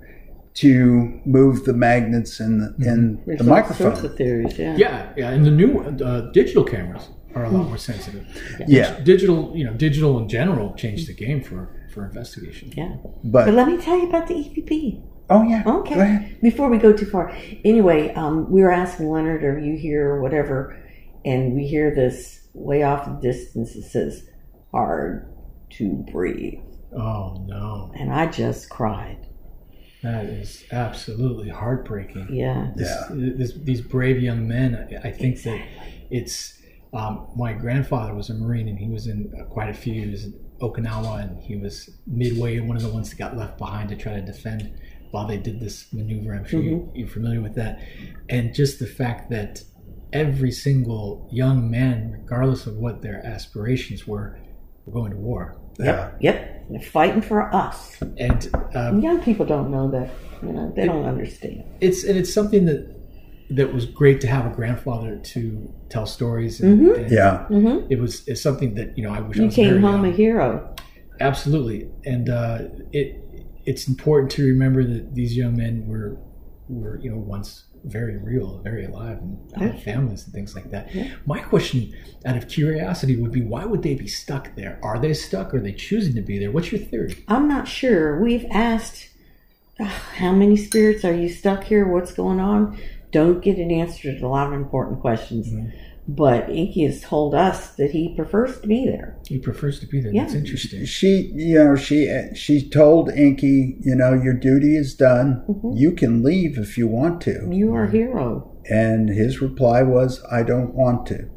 to move the magnets in the, mm-hmm. in There's the microphone? Sorts of theories, yeah. Yeah, yeah, and the new uh, digital cameras are a lot more sensitive. Yeah. yeah, digital, you know, digital in general changed the game for, for investigation. Yeah, but, but let me tell you about the E V P. Oh yeah. Okay. Go ahead. Before we go too far, anyway, um, we were asking Leonard, "Are you here or whatever?" And we hear this way off in the distance. It says, "Hard to breathe." Oh no! And I just cried. That is absolutely heartbreaking. Yeah. This, yeah. This, these brave young men. I, I think exactly. that it's. Um, my grandfather was a Marine, and he was in uh, quite a few. He was in Okinawa, and he was midway, one of the ones that got left behind to try to defend while they did this maneuver. I'm sure mm-hmm. you, you're familiar with that. And just the fact that every single young man, regardless of what their aspirations were, were going to war. Yep, yep. They're fighting for us. And um, young people don't know that. You know, they it, don't understand. It's and it's something that that was great to have a grandfather to tell stories. And, mm-hmm. and yeah, mm-hmm. it was it's something that you know I wish you I was came very home young. a hero. Absolutely, and uh, it it's important to remember that these young men were were you know once very real, very alive, and had yeah. families and things like that. Yeah. My question, out of curiosity, would be why would they be stuck there? Are they stuck? Or are they choosing to be there? What's your theory? I'm not sure. We've asked, uh, how many spirits are you stuck here? What's going on? Don't get an answer to a lot of important questions. Mm-hmm. But Inky has told us that he prefers to be there. He prefers to be there. Yeah. That's interesting. She, you know, she she told Inky, you know, your duty is done. Mm-hmm. You can leave if you want to. You are a hero. And his reply was, I don't want to.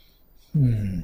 Hmm.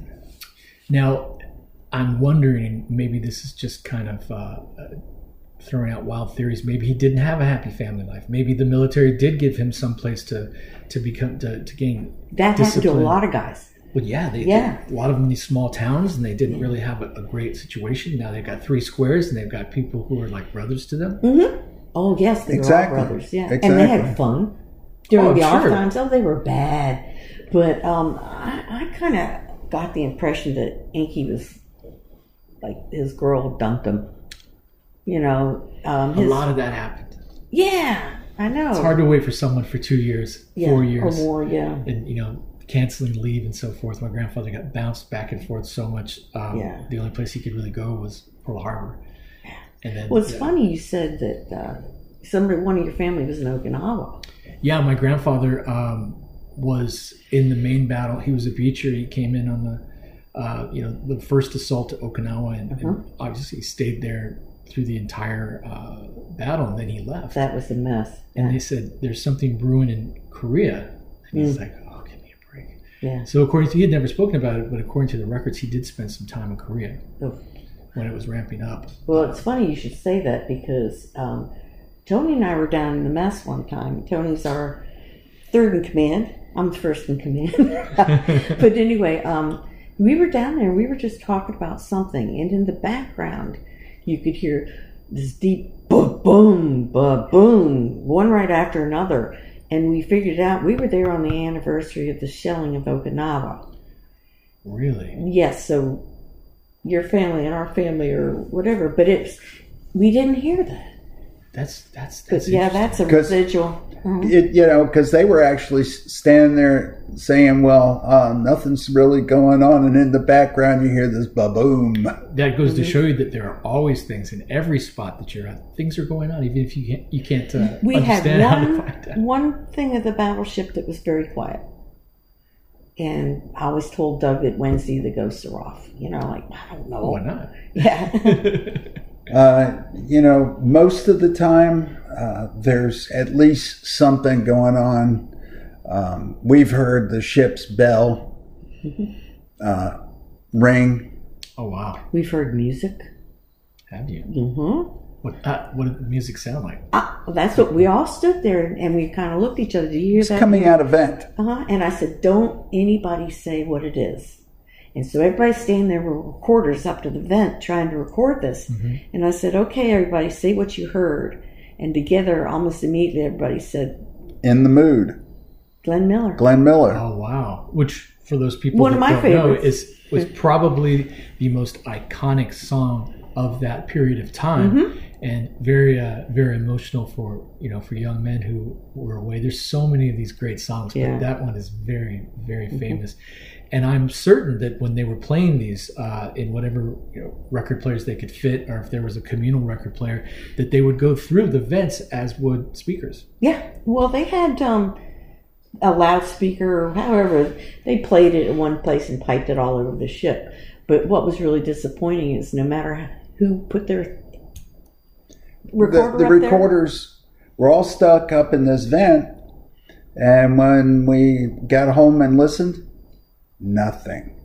Now, I'm wondering, maybe this is just kind of uh, uh, throwing out wild theories. Maybe he didn't have a happy family life. Maybe the military did give him some place to to become to, to gain that discipline. Happened to a lot of guys. Well, yeah, they, yeah. They, a lot of them in these small towns, and they didn't really have a, a great situation. Now they've got three squares, and they've got people who are like brothers to them. Mm-hmm. Oh yes, they exactly. were all brothers. Yeah, exactly. and they had fun during oh, the off sure. times. Oh, they were bad, but um, I, I kind of got the impression that Inky was like his girl dumped him. You know, um, his, a lot of that happened. Yeah, I know. It's hard to wait for someone for two years, yeah, four years, or more. Yeah, and you know, canceling leave and so forth. My grandfather got bounced back and forth so much. Um, yeah. The only place he could really go was Pearl Harbor. And then, well, it's yeah. funny you said that uh, somebody, one of your family, was in Okinawa. Yeah, my grandfather um, was in the main battle. He was a beacher. He came in on the, uh, you know, the first assault to Okinawa, and, uh-huh. and obviously stayed there through the entire uh, battle, and then he left. That was a mess. And yeah. they said there's something brewing in Korea, and he's mm. like, "Oh, give me a break." Yeah. So according to he had never spoken about it, but according to the records, he did spend some time in Korea oh. when it was ramping up. Well, it's funny you should say that because um, Tony and I were down in the mess one time. Tony's our third in command, I'm the first in command. But anyway, um, we were down there. We were just talking about something, and in the background, you could hear this deep boom, boom, ba boom, one right after another. And we figured out we were there on the anniversary of the shelling of Okinawa. Really? Yes, so your family and our family or whatever, but it's we didn't hear that. That's that's that's But yeah, that's a 'Cause residual. Mhm. It, you know, because they were actually standing there saying, well, uh, nothing's really going on. And in the background, you hear this ba-boom. that goes to show you that there are always things in every spot that you're at. Things are going on, even if you can't you can't uh, We had understand how to one find out. one thing of the battleship that was very quiet. And I always told Doug that Wednesday the ghosts are off. You know, like, I don't know. Why not? Yeah. Uh, you know, most of the time, uh, there's at least something going on. Um, we've heard the ship's bell uh, ring. Oh wow, We've heard music. have you? Mm-hmm. What uh, what did the music sound like? Ah, that's what we all stood there and we kind of looked at each other. Do you hear It's that? coming out of vent. Uh-huh. And I said, don't anybody say what it is. And so everybody's standing there with recorders up to the vent trying to record this. Mm-hmm. And I said, okay, everybody, say what you heard. And together, almost immediately, everybody said, In the mood. Glenn Miller. Glenn Miller. Oh wow! Which for those people One that of my don't know favorites. is was probably the most iconic song of that period of time, Mm-hmm. and very uh, very emotional for you know for young men who were away. There's so many of these great songs, Yeah. but that one is very very Mm-hmm. famous. And I'm certain that when they were playing these uh, in whatever you know, record players they could fit, or if there was a communal record player, that they would go through the vents as would speakers. Yeah. Well, they had um, a loudspeaker, or however, they played it in one place and piped it all over the ship. But what was really disappointing is no matter who put their recorder The, the up there, recorders were all stuck up in this vent. And when we got home and listened, nothing.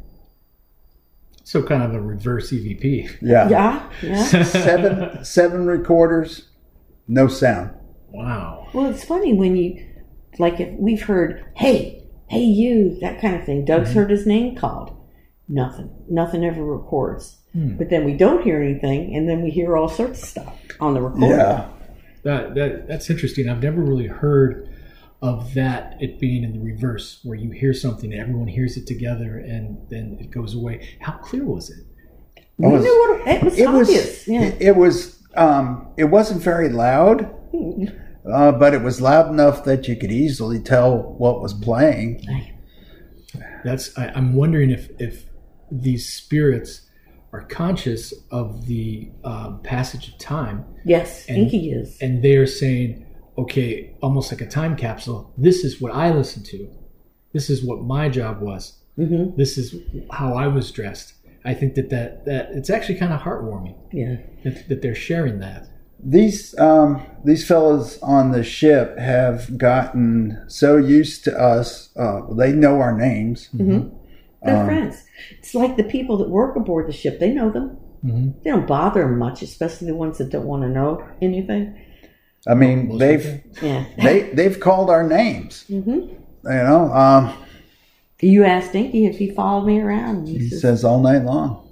So kind of a reverse E V P. Yeah. Yeah, yeah. seven seven recorders, no sound. Wow. Well, it's funny when you, like, if we've heard, hey, hey, you, that kind of thing. Doug's Mm-hmm. heard his name called. Nothing. Nothing ever records. Hmm. But then we don't hear anything, and then we hear all sorts of stuff on the recorder. Yeah. That, that that's interesting. I've never really heard of that, it being in the reverse, where you hear something and everyone hears it together and then it goes away. How clear was it? We It was- knew what it was. It was. obvious. Yeah. It, it was. Um, it wasn't very loud, uh, but it was loud enough that you could easily tell what was playing. That's I, I'm wondering if if these spirits are conscious of the um, passage of time, Yes, And- Inky is. and they are saying, okay, almost like a time capsule. This is what I listened to. This is what my job was. Mm-hmm. This is how I was dressed. I think that that, that it's actually kind of heartwarming Yeah. that, that they're sharing that. These um, these fellas on the ship have gotten so used to us. Uh, they know our names. Mm-hmm. They're Um, friends. It's like the people that work aboard the ship. They know them. Mm-hmm. They don't bother them much, especially the ones that don't want to know anything. I mean, Most they've people. Yeah. they they've called our names. Mm-hmm. You know, um, You asked Inky if he followed me around. He, he says, says all night long.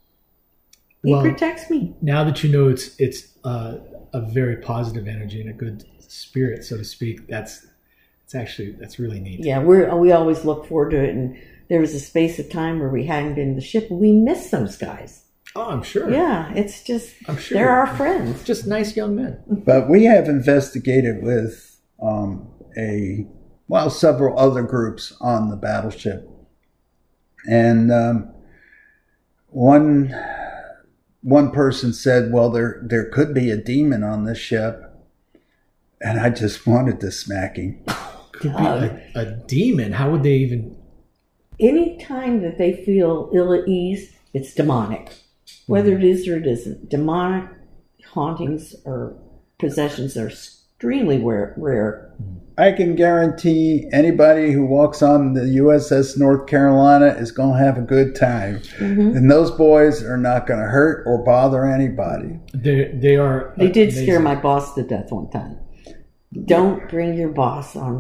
he Well, protects me. now that you know it's it's uh, a very positive energy and a good spirit, so to speak, that's it's actually that's really neat. Yeah, we're we always look forward to it. And there was a space of time where we hadn't been to the ship. We miss those guys. Oh, I'm sure. Yeah, it's just I'm sure. they're our friends. Just nice young men. But we have investigated with um, a well several other groups on the battleship, and um, one one person said, "Well, there there could be a demon on this ship," and I just wanted to smack him. Could be a, a demon. How would they even? Any time that they feel ill at ease, it's demonic. Whether it is or it isn't. Demonic hauntings or possessions are extremely rare. rare. I can guarantee anybody who walks on the U S S North Carolina is going to have a good time. Mm-hmm. And those boys are not going to hurt or bother anybody. They they are. They did amazing. scare my boss to death one time. Don't bring your boss on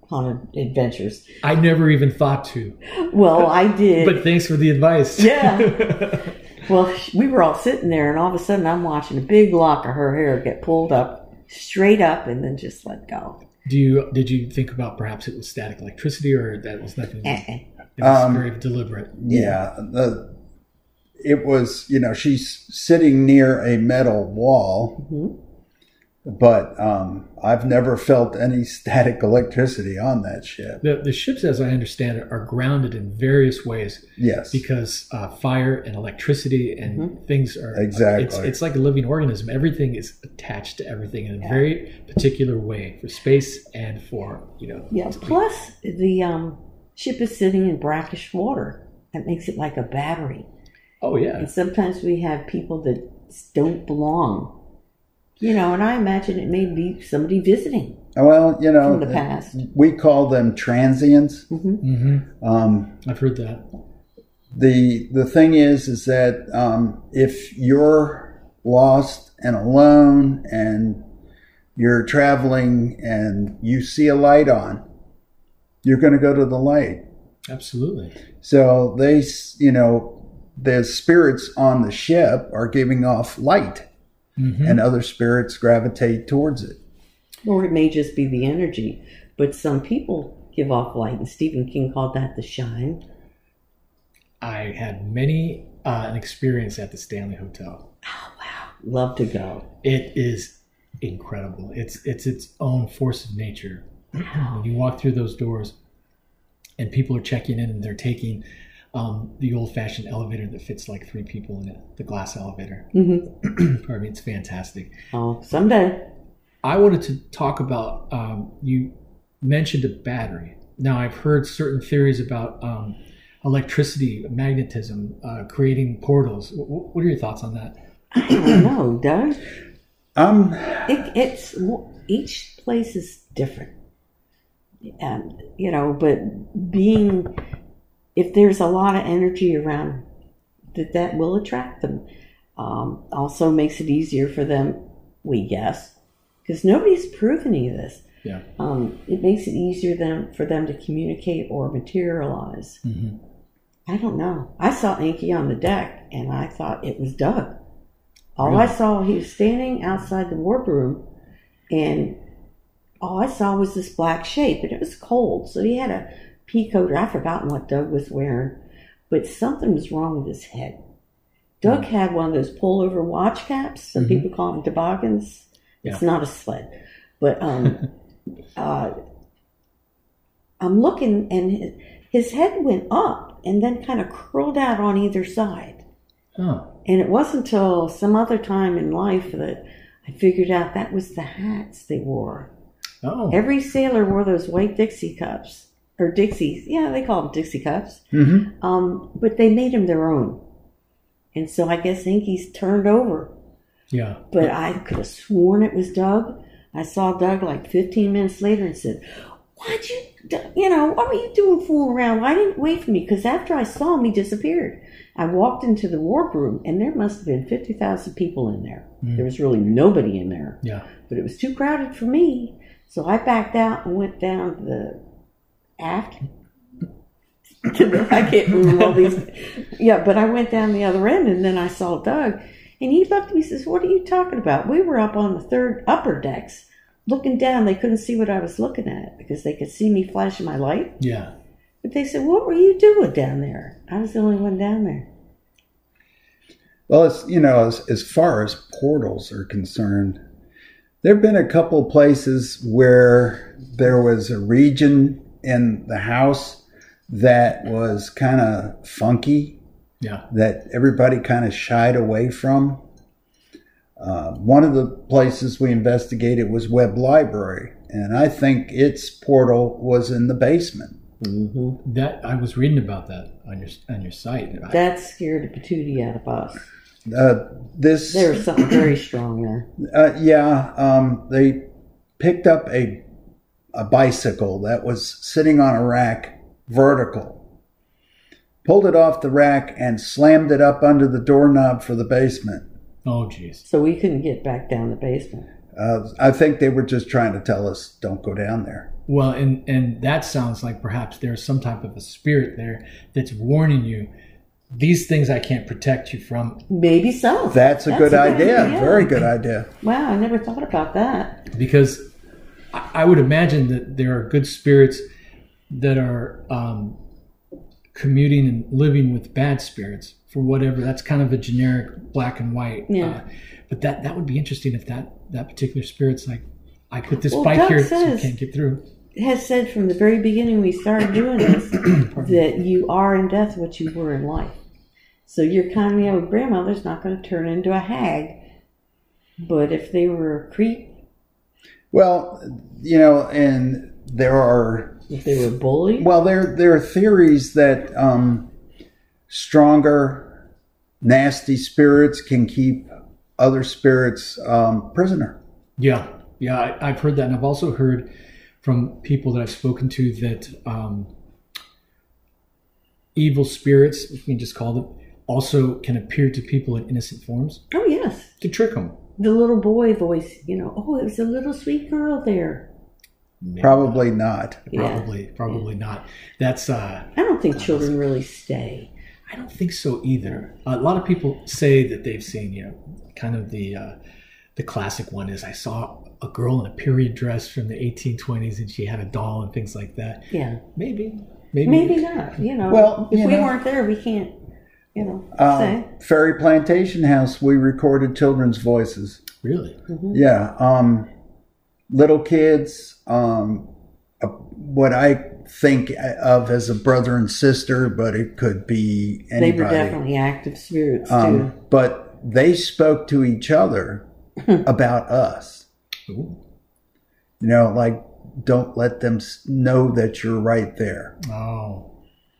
haunted adventures. I never even thought to. Well, I did. But thanks for the advice. Yeah. Well, we were all sitting there, and all of a sudden I'm watching a big lock of her hair get pulled up, straight up, and then just let go. Do you did you think about perhaps it was static electricity, or that was nothing? Uh-uh. It was Um, very deliberate. Yeah, the it was, you know, she's sitting near a metal wall, Mm-hmm. but um, I've never felt any static electricity on that ship. The the ships, as I understand it, are grounded in various ways Yes. because uh, fire and electricity and Mm-hmm. things are Exactly. It's, it's like a living organism. Everything is attached to everything in a very particular way for space and for you know. Yeah. to be- Plus, the um, ship is sitting in brackish water. That makes it like a battery. Oh yeah. And sometimes we have people that don't belong. You know, and I imagine it may be somebody visiting Well, you know, from the past. we call them transients. hmm Um, I've heard that. the the thing is, is that um, if you're lost and alone and you're traveling and you see a light on, you're going to go to the light. Absolutely. So they, you know, the spirits on the ship are giving off light, hmm and other spirits gravitate towards it. Or it may just be the energy. But some people give off light, and Stephen King called that the shine. I had many uh, an experience at the Stanley Hotel. Oh, wow. Love to go. It is incredible. It's it's its own force of nature. When you walk through those doors, and people are checking in, and they're taking um, the old-fashioned elevator that fits like three people in it, the glass elevator. Mm-hmm. Pardon me, it's fantastic. Oh, someday. I wanted to talk about, um, you mentioned a battery. Now, I've heard certain theories about um, electricity, magnetism, uh, creating portals. W- what are your thoughts on that? I don't know, Doug. Um, It, it's each place is different, and you know. But being, if there's a lot of energy around, that that will attract them. Um, also makes it easier for them. We guess, because nobody's proven any of this. Yeah. Um, it makes it easier them for them to communicate or materialize. Mm-hmm. I don't know. I saw Inky on the deck, and I thought it was Doug. All Really? I saw, he was standing outside the warp room, and all I saw was this black shape, and it was cold. So he had a pea coat. I've forgotten what Doug was wearing, but something was wrong with his head. Doug Mm. had one of those pull-over watch caps. Some Mhm. people call them toboggans. It's not a sled, but um, uh, I'm looking, and his, his head went up and then kind of curled out on either side. Oh. And it wasn't until some other time in life that I figured out that was the hats they wore. Oh. Every sailor wore those white Dixie cups, or Dixies. Yeah, they call them Dixie cups. mhm. Um, but they made them their own. And so I guess Inky's turned over. Yeah. But I could have sworn it was Doug. I saw Doug like fifteen minutes later and said, why'd you, you know, what were you doing fooling around? Why didn't you wait for me? Because after I saw him, he disappeared. I walked into the warp room, and there must have been fifty thousand people in there. Mm. There was really nobody in there. Yeah. But it was too crowded for me. So I backed out and went down to the aft. to the, I can't remember all these. Yeah, but I went down the other end, and then I saw Doug. And he looked at me and says, what are you talking about? We were up on the third upper decks looking down. They couldn't see what I was looking at because they could see me flashing my light. Yeah. But they said, what were you doing down there? I was the only one down there. Well, it's, you know, as, as far as portals are concerned, there have been a couple places where there was a region in the house that was kind of funky, Yeah. that everybody kind of shied away from. Uh, one of the places we investigated was Webb Library, and I think its portal was in the basement. Mm-hmm. That I was reading about that on your on your site. I- That scared the patootie out of us. Uh, this, There was something very strong there. uh, yeah, um, they picked up a a bicycle that was sitting on a rack vertical, pulled it off the rack, and slammed it up under the doorknob for the basement. oh, geez. So we couldn't get back down the basement. Uh, I think they were just trying to tell us, don't go down there. Well, and and that sounds like perhaps there's some type of a spirit there that's warning you. These things I can't protect you from. Maybe so. That's a That's good a good idea. idea. Very good idea. Wow, I never thought about that. Because I I would imagine that there are good spirits that are um, commuting and living with bad spirits for whatever. That's kind of a generic black and white. Yeah. Uh, but that, that would be interesting if that, that particular spirit's like, I put this Well, bike Doug here so you says- can't get through. Has said from the very beginning we started doing this that you are in death what you were in life. So your kind of old grandmother's not going to turn into a hag. But if they were a creep, Well, you know, and there are if they were a bully, well, there there are theories that um, stronger, nasty spirits can keep other spirits um, prisoner. Yeah. Yeah. I, I've heard that. And I've also heard from people that I've spoken to that um, evil spirits, if we can just call them, also can appear to people in innocent forms oh yes, to trick them. the little boy voice, you know, oh, it was a little sweet girl there. Maybe Probably not. Yeah. Probably, probably not. That's, uh, I don't think children really stay. I don't think so either. A lot of people say that they've seen, you know, kind of the, uh, the classic one is I saw a girl in a period dress from the eighteen twenties and she had a doll and things like that. Yeah, Maybe, maybe, maybe not. You know, Well, if you we know- weren't there, we can't. You know, Uh, say. Fairy Plantation House, we recorded children's voices. Really? Yeah, um, little kids, um, uh, what I think of as a brother and sister, but it could be They anybody. were definitely active spirits Um, too. but they spoke to each other about us. Ooh. You know, like, don't let them s- know that you're right there. Oh.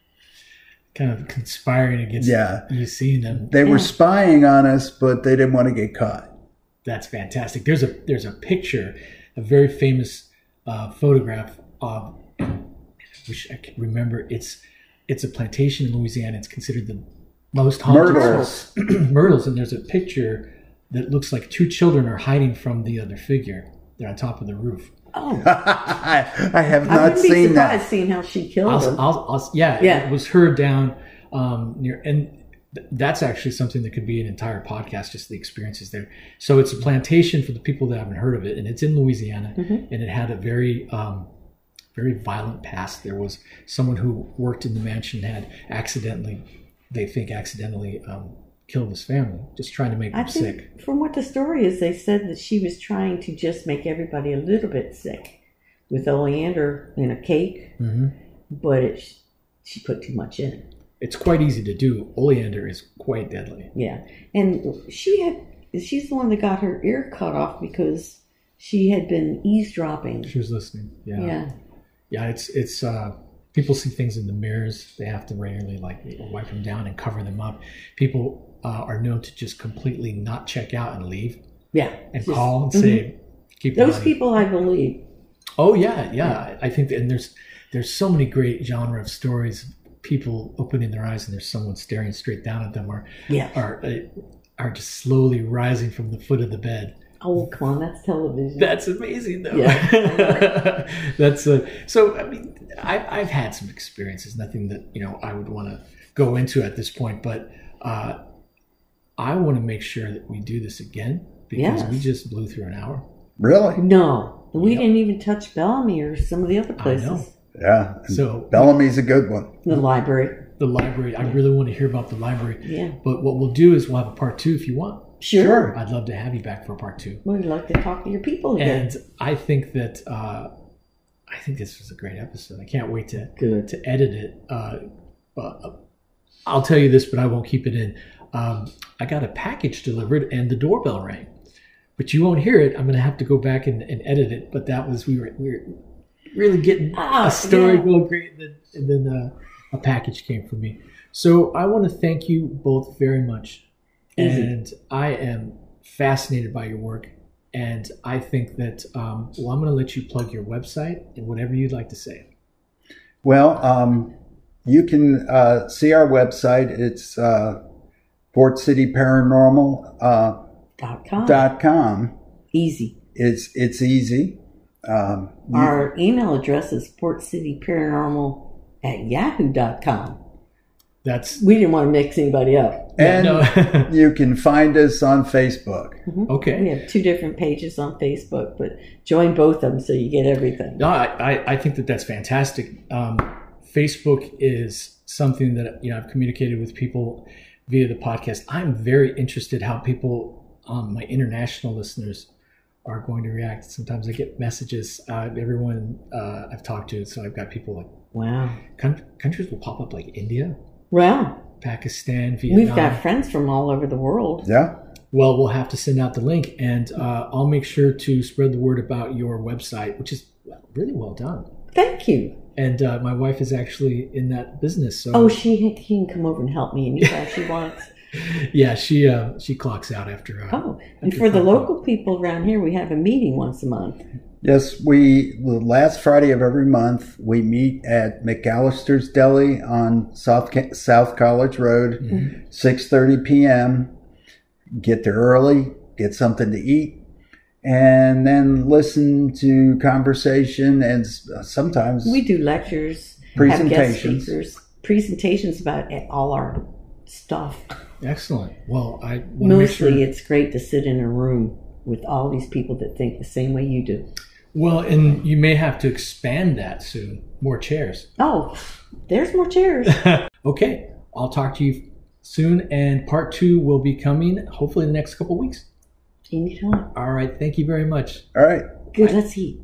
Kind of conspiring against Yeah. you seeing them. They were Yeah. spying on us, but they didn't want to get caught. That's fantastic. There's a there's a picture, a very famous uh, photograph of. I wish I could remember. It's it's a plantation in Louisiana. It's considered the most haunted Myrtles. Myrtles, and there's a picture that looks like two children are hiding from the other figure. They're on top of the roof. Oh, I, I have I not wouldn't be seen surprised that. seeing how she killed I'll, him. I'll, I'll, yeah, Yeah. it was her down um, near, and th- that's actually something that could be an entire podcast, just the experiences there. So it's a plantation for the people that haven't heard of it, and it's in Louisiana, Mm-hmm. and it had a very, um, very violent past. There was someone who worked in the mansion had accidentally, they think accidentally, um, killed his family, just trying to make I them think sick. from what the story is, they said that she was trying to just make everybody a little bit sick with oleander in a cake, hmm but it, she put too much in it. It's quite easy to do. Oleander is quite deadly. Yeah, and she had she's the one that got her ear cut off because she had been eavesdropping. She was listening. Yeah. Yeah, Yeah, it's it's uh, people see things in the mirrors. They have to regularly like wipe them down and cover them up. People uh, are known to just completely not check out and leave yeah. and Just- call and Mhm. say, "Keep the Those money." people, I believe. Oh yeah, yeah. I think that, and there's there's so many great genre of stories. People opening their eyes and there's someone staring straight down at them, or Yeah. are uh, are just slowly rising from the foot of the bed. Oh, come on, that's television. That's amazing, though. Yeah. That's uh, so. I mean, I've I've had some experiences. Nothing that you know I would want to go into at this point, but uh, I want to make sure that we do this again because Yes. we just blew through an hour. Really? No, we Yep. didn't even touch Bellamy or some of the other I places. know. Yeah. And So Bellamy's a good one. The library. the library. I really want to hear about the library. Yeah. But what we'll do is we'll have a part two if you want. Sure. I'd love to have you back for a part two. We'd like to talk to your people again. And I think that uh, I think this was a great episode. I can't wait to Good. to edit it. Uh, uh, I'll tell you this, but I won't keep it in. Um, I got a package delivered and the doorbell rang, but you won't hear it. I'm going to have to go back and, and edit it. But that was we were we were really getting Ah, a story yeah. going great, and then, and then uh, a package came for me. So I want to thank you both very much. Easy. And I am fascinated by your work. And I think that, um, well, I'm going to let you plug your website and whatever you'd like to say. Well, um, you can uh, see our website. It's uh, Port City Paranormal uh, Dot com. dot com. Easy. It's it's easy. Um, you- Our email address is port city paranormal at yahoo dot com. That's We didn't want to mix anybody up. and no. you can find us on Facebook. Okay. We have two different pages on Facebook, but join both of them so you get everything. No, I, I, I think that that's fantastic. Um, Facebook is something that, you know, I've communicated with people via the podcast. I'm very interested how people, um, my international listeners, are going to react. Sometimes I get messages. Uh, everyone uh, I've talked to, so I've got people like Wow. coun- countries will pop up like India, Well, Pakistan, Vietnam. we've got friends from all over the world. Yeah. Well, we'll have to send out the link, and uh, I'll make sure to spread the word about your website, which is really well done. Thank you. And uh, my wife is actually in that business, so Oh, she, he can come over and help me anytime she wants. yeah, she uh, she clocks out after. Uh, Oh, and after for the five local people around here, we have a meeting once a month. Yes, we, the last Friday of every month, we meet at McAllister's Deli on South South College Road, Mm-hmm. six thirty p.m. Get there early, get something to eat, and then listen to conversation and sometimes We do lectures, have guest Presentations. speakers, presentations about all our stuff. Excellent. Well, I want to make sure. Mostly, it's great to sit in a room with all these people that think the same way you do. Well, and you may have to expand that soon. More chairs. Oh, there's more chairs. Okay, I'll talk to you soon, and part two will be coming hopefully in the next couple weeks. Anytime. All right. Thank you very much. all right. Good, let's eat.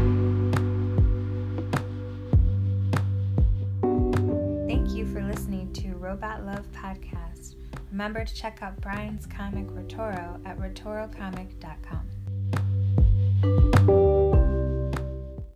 Thank you for listening to Robot Love Podcast. Remember to check out Brian's comic Rotoro at rotoro comic dot com.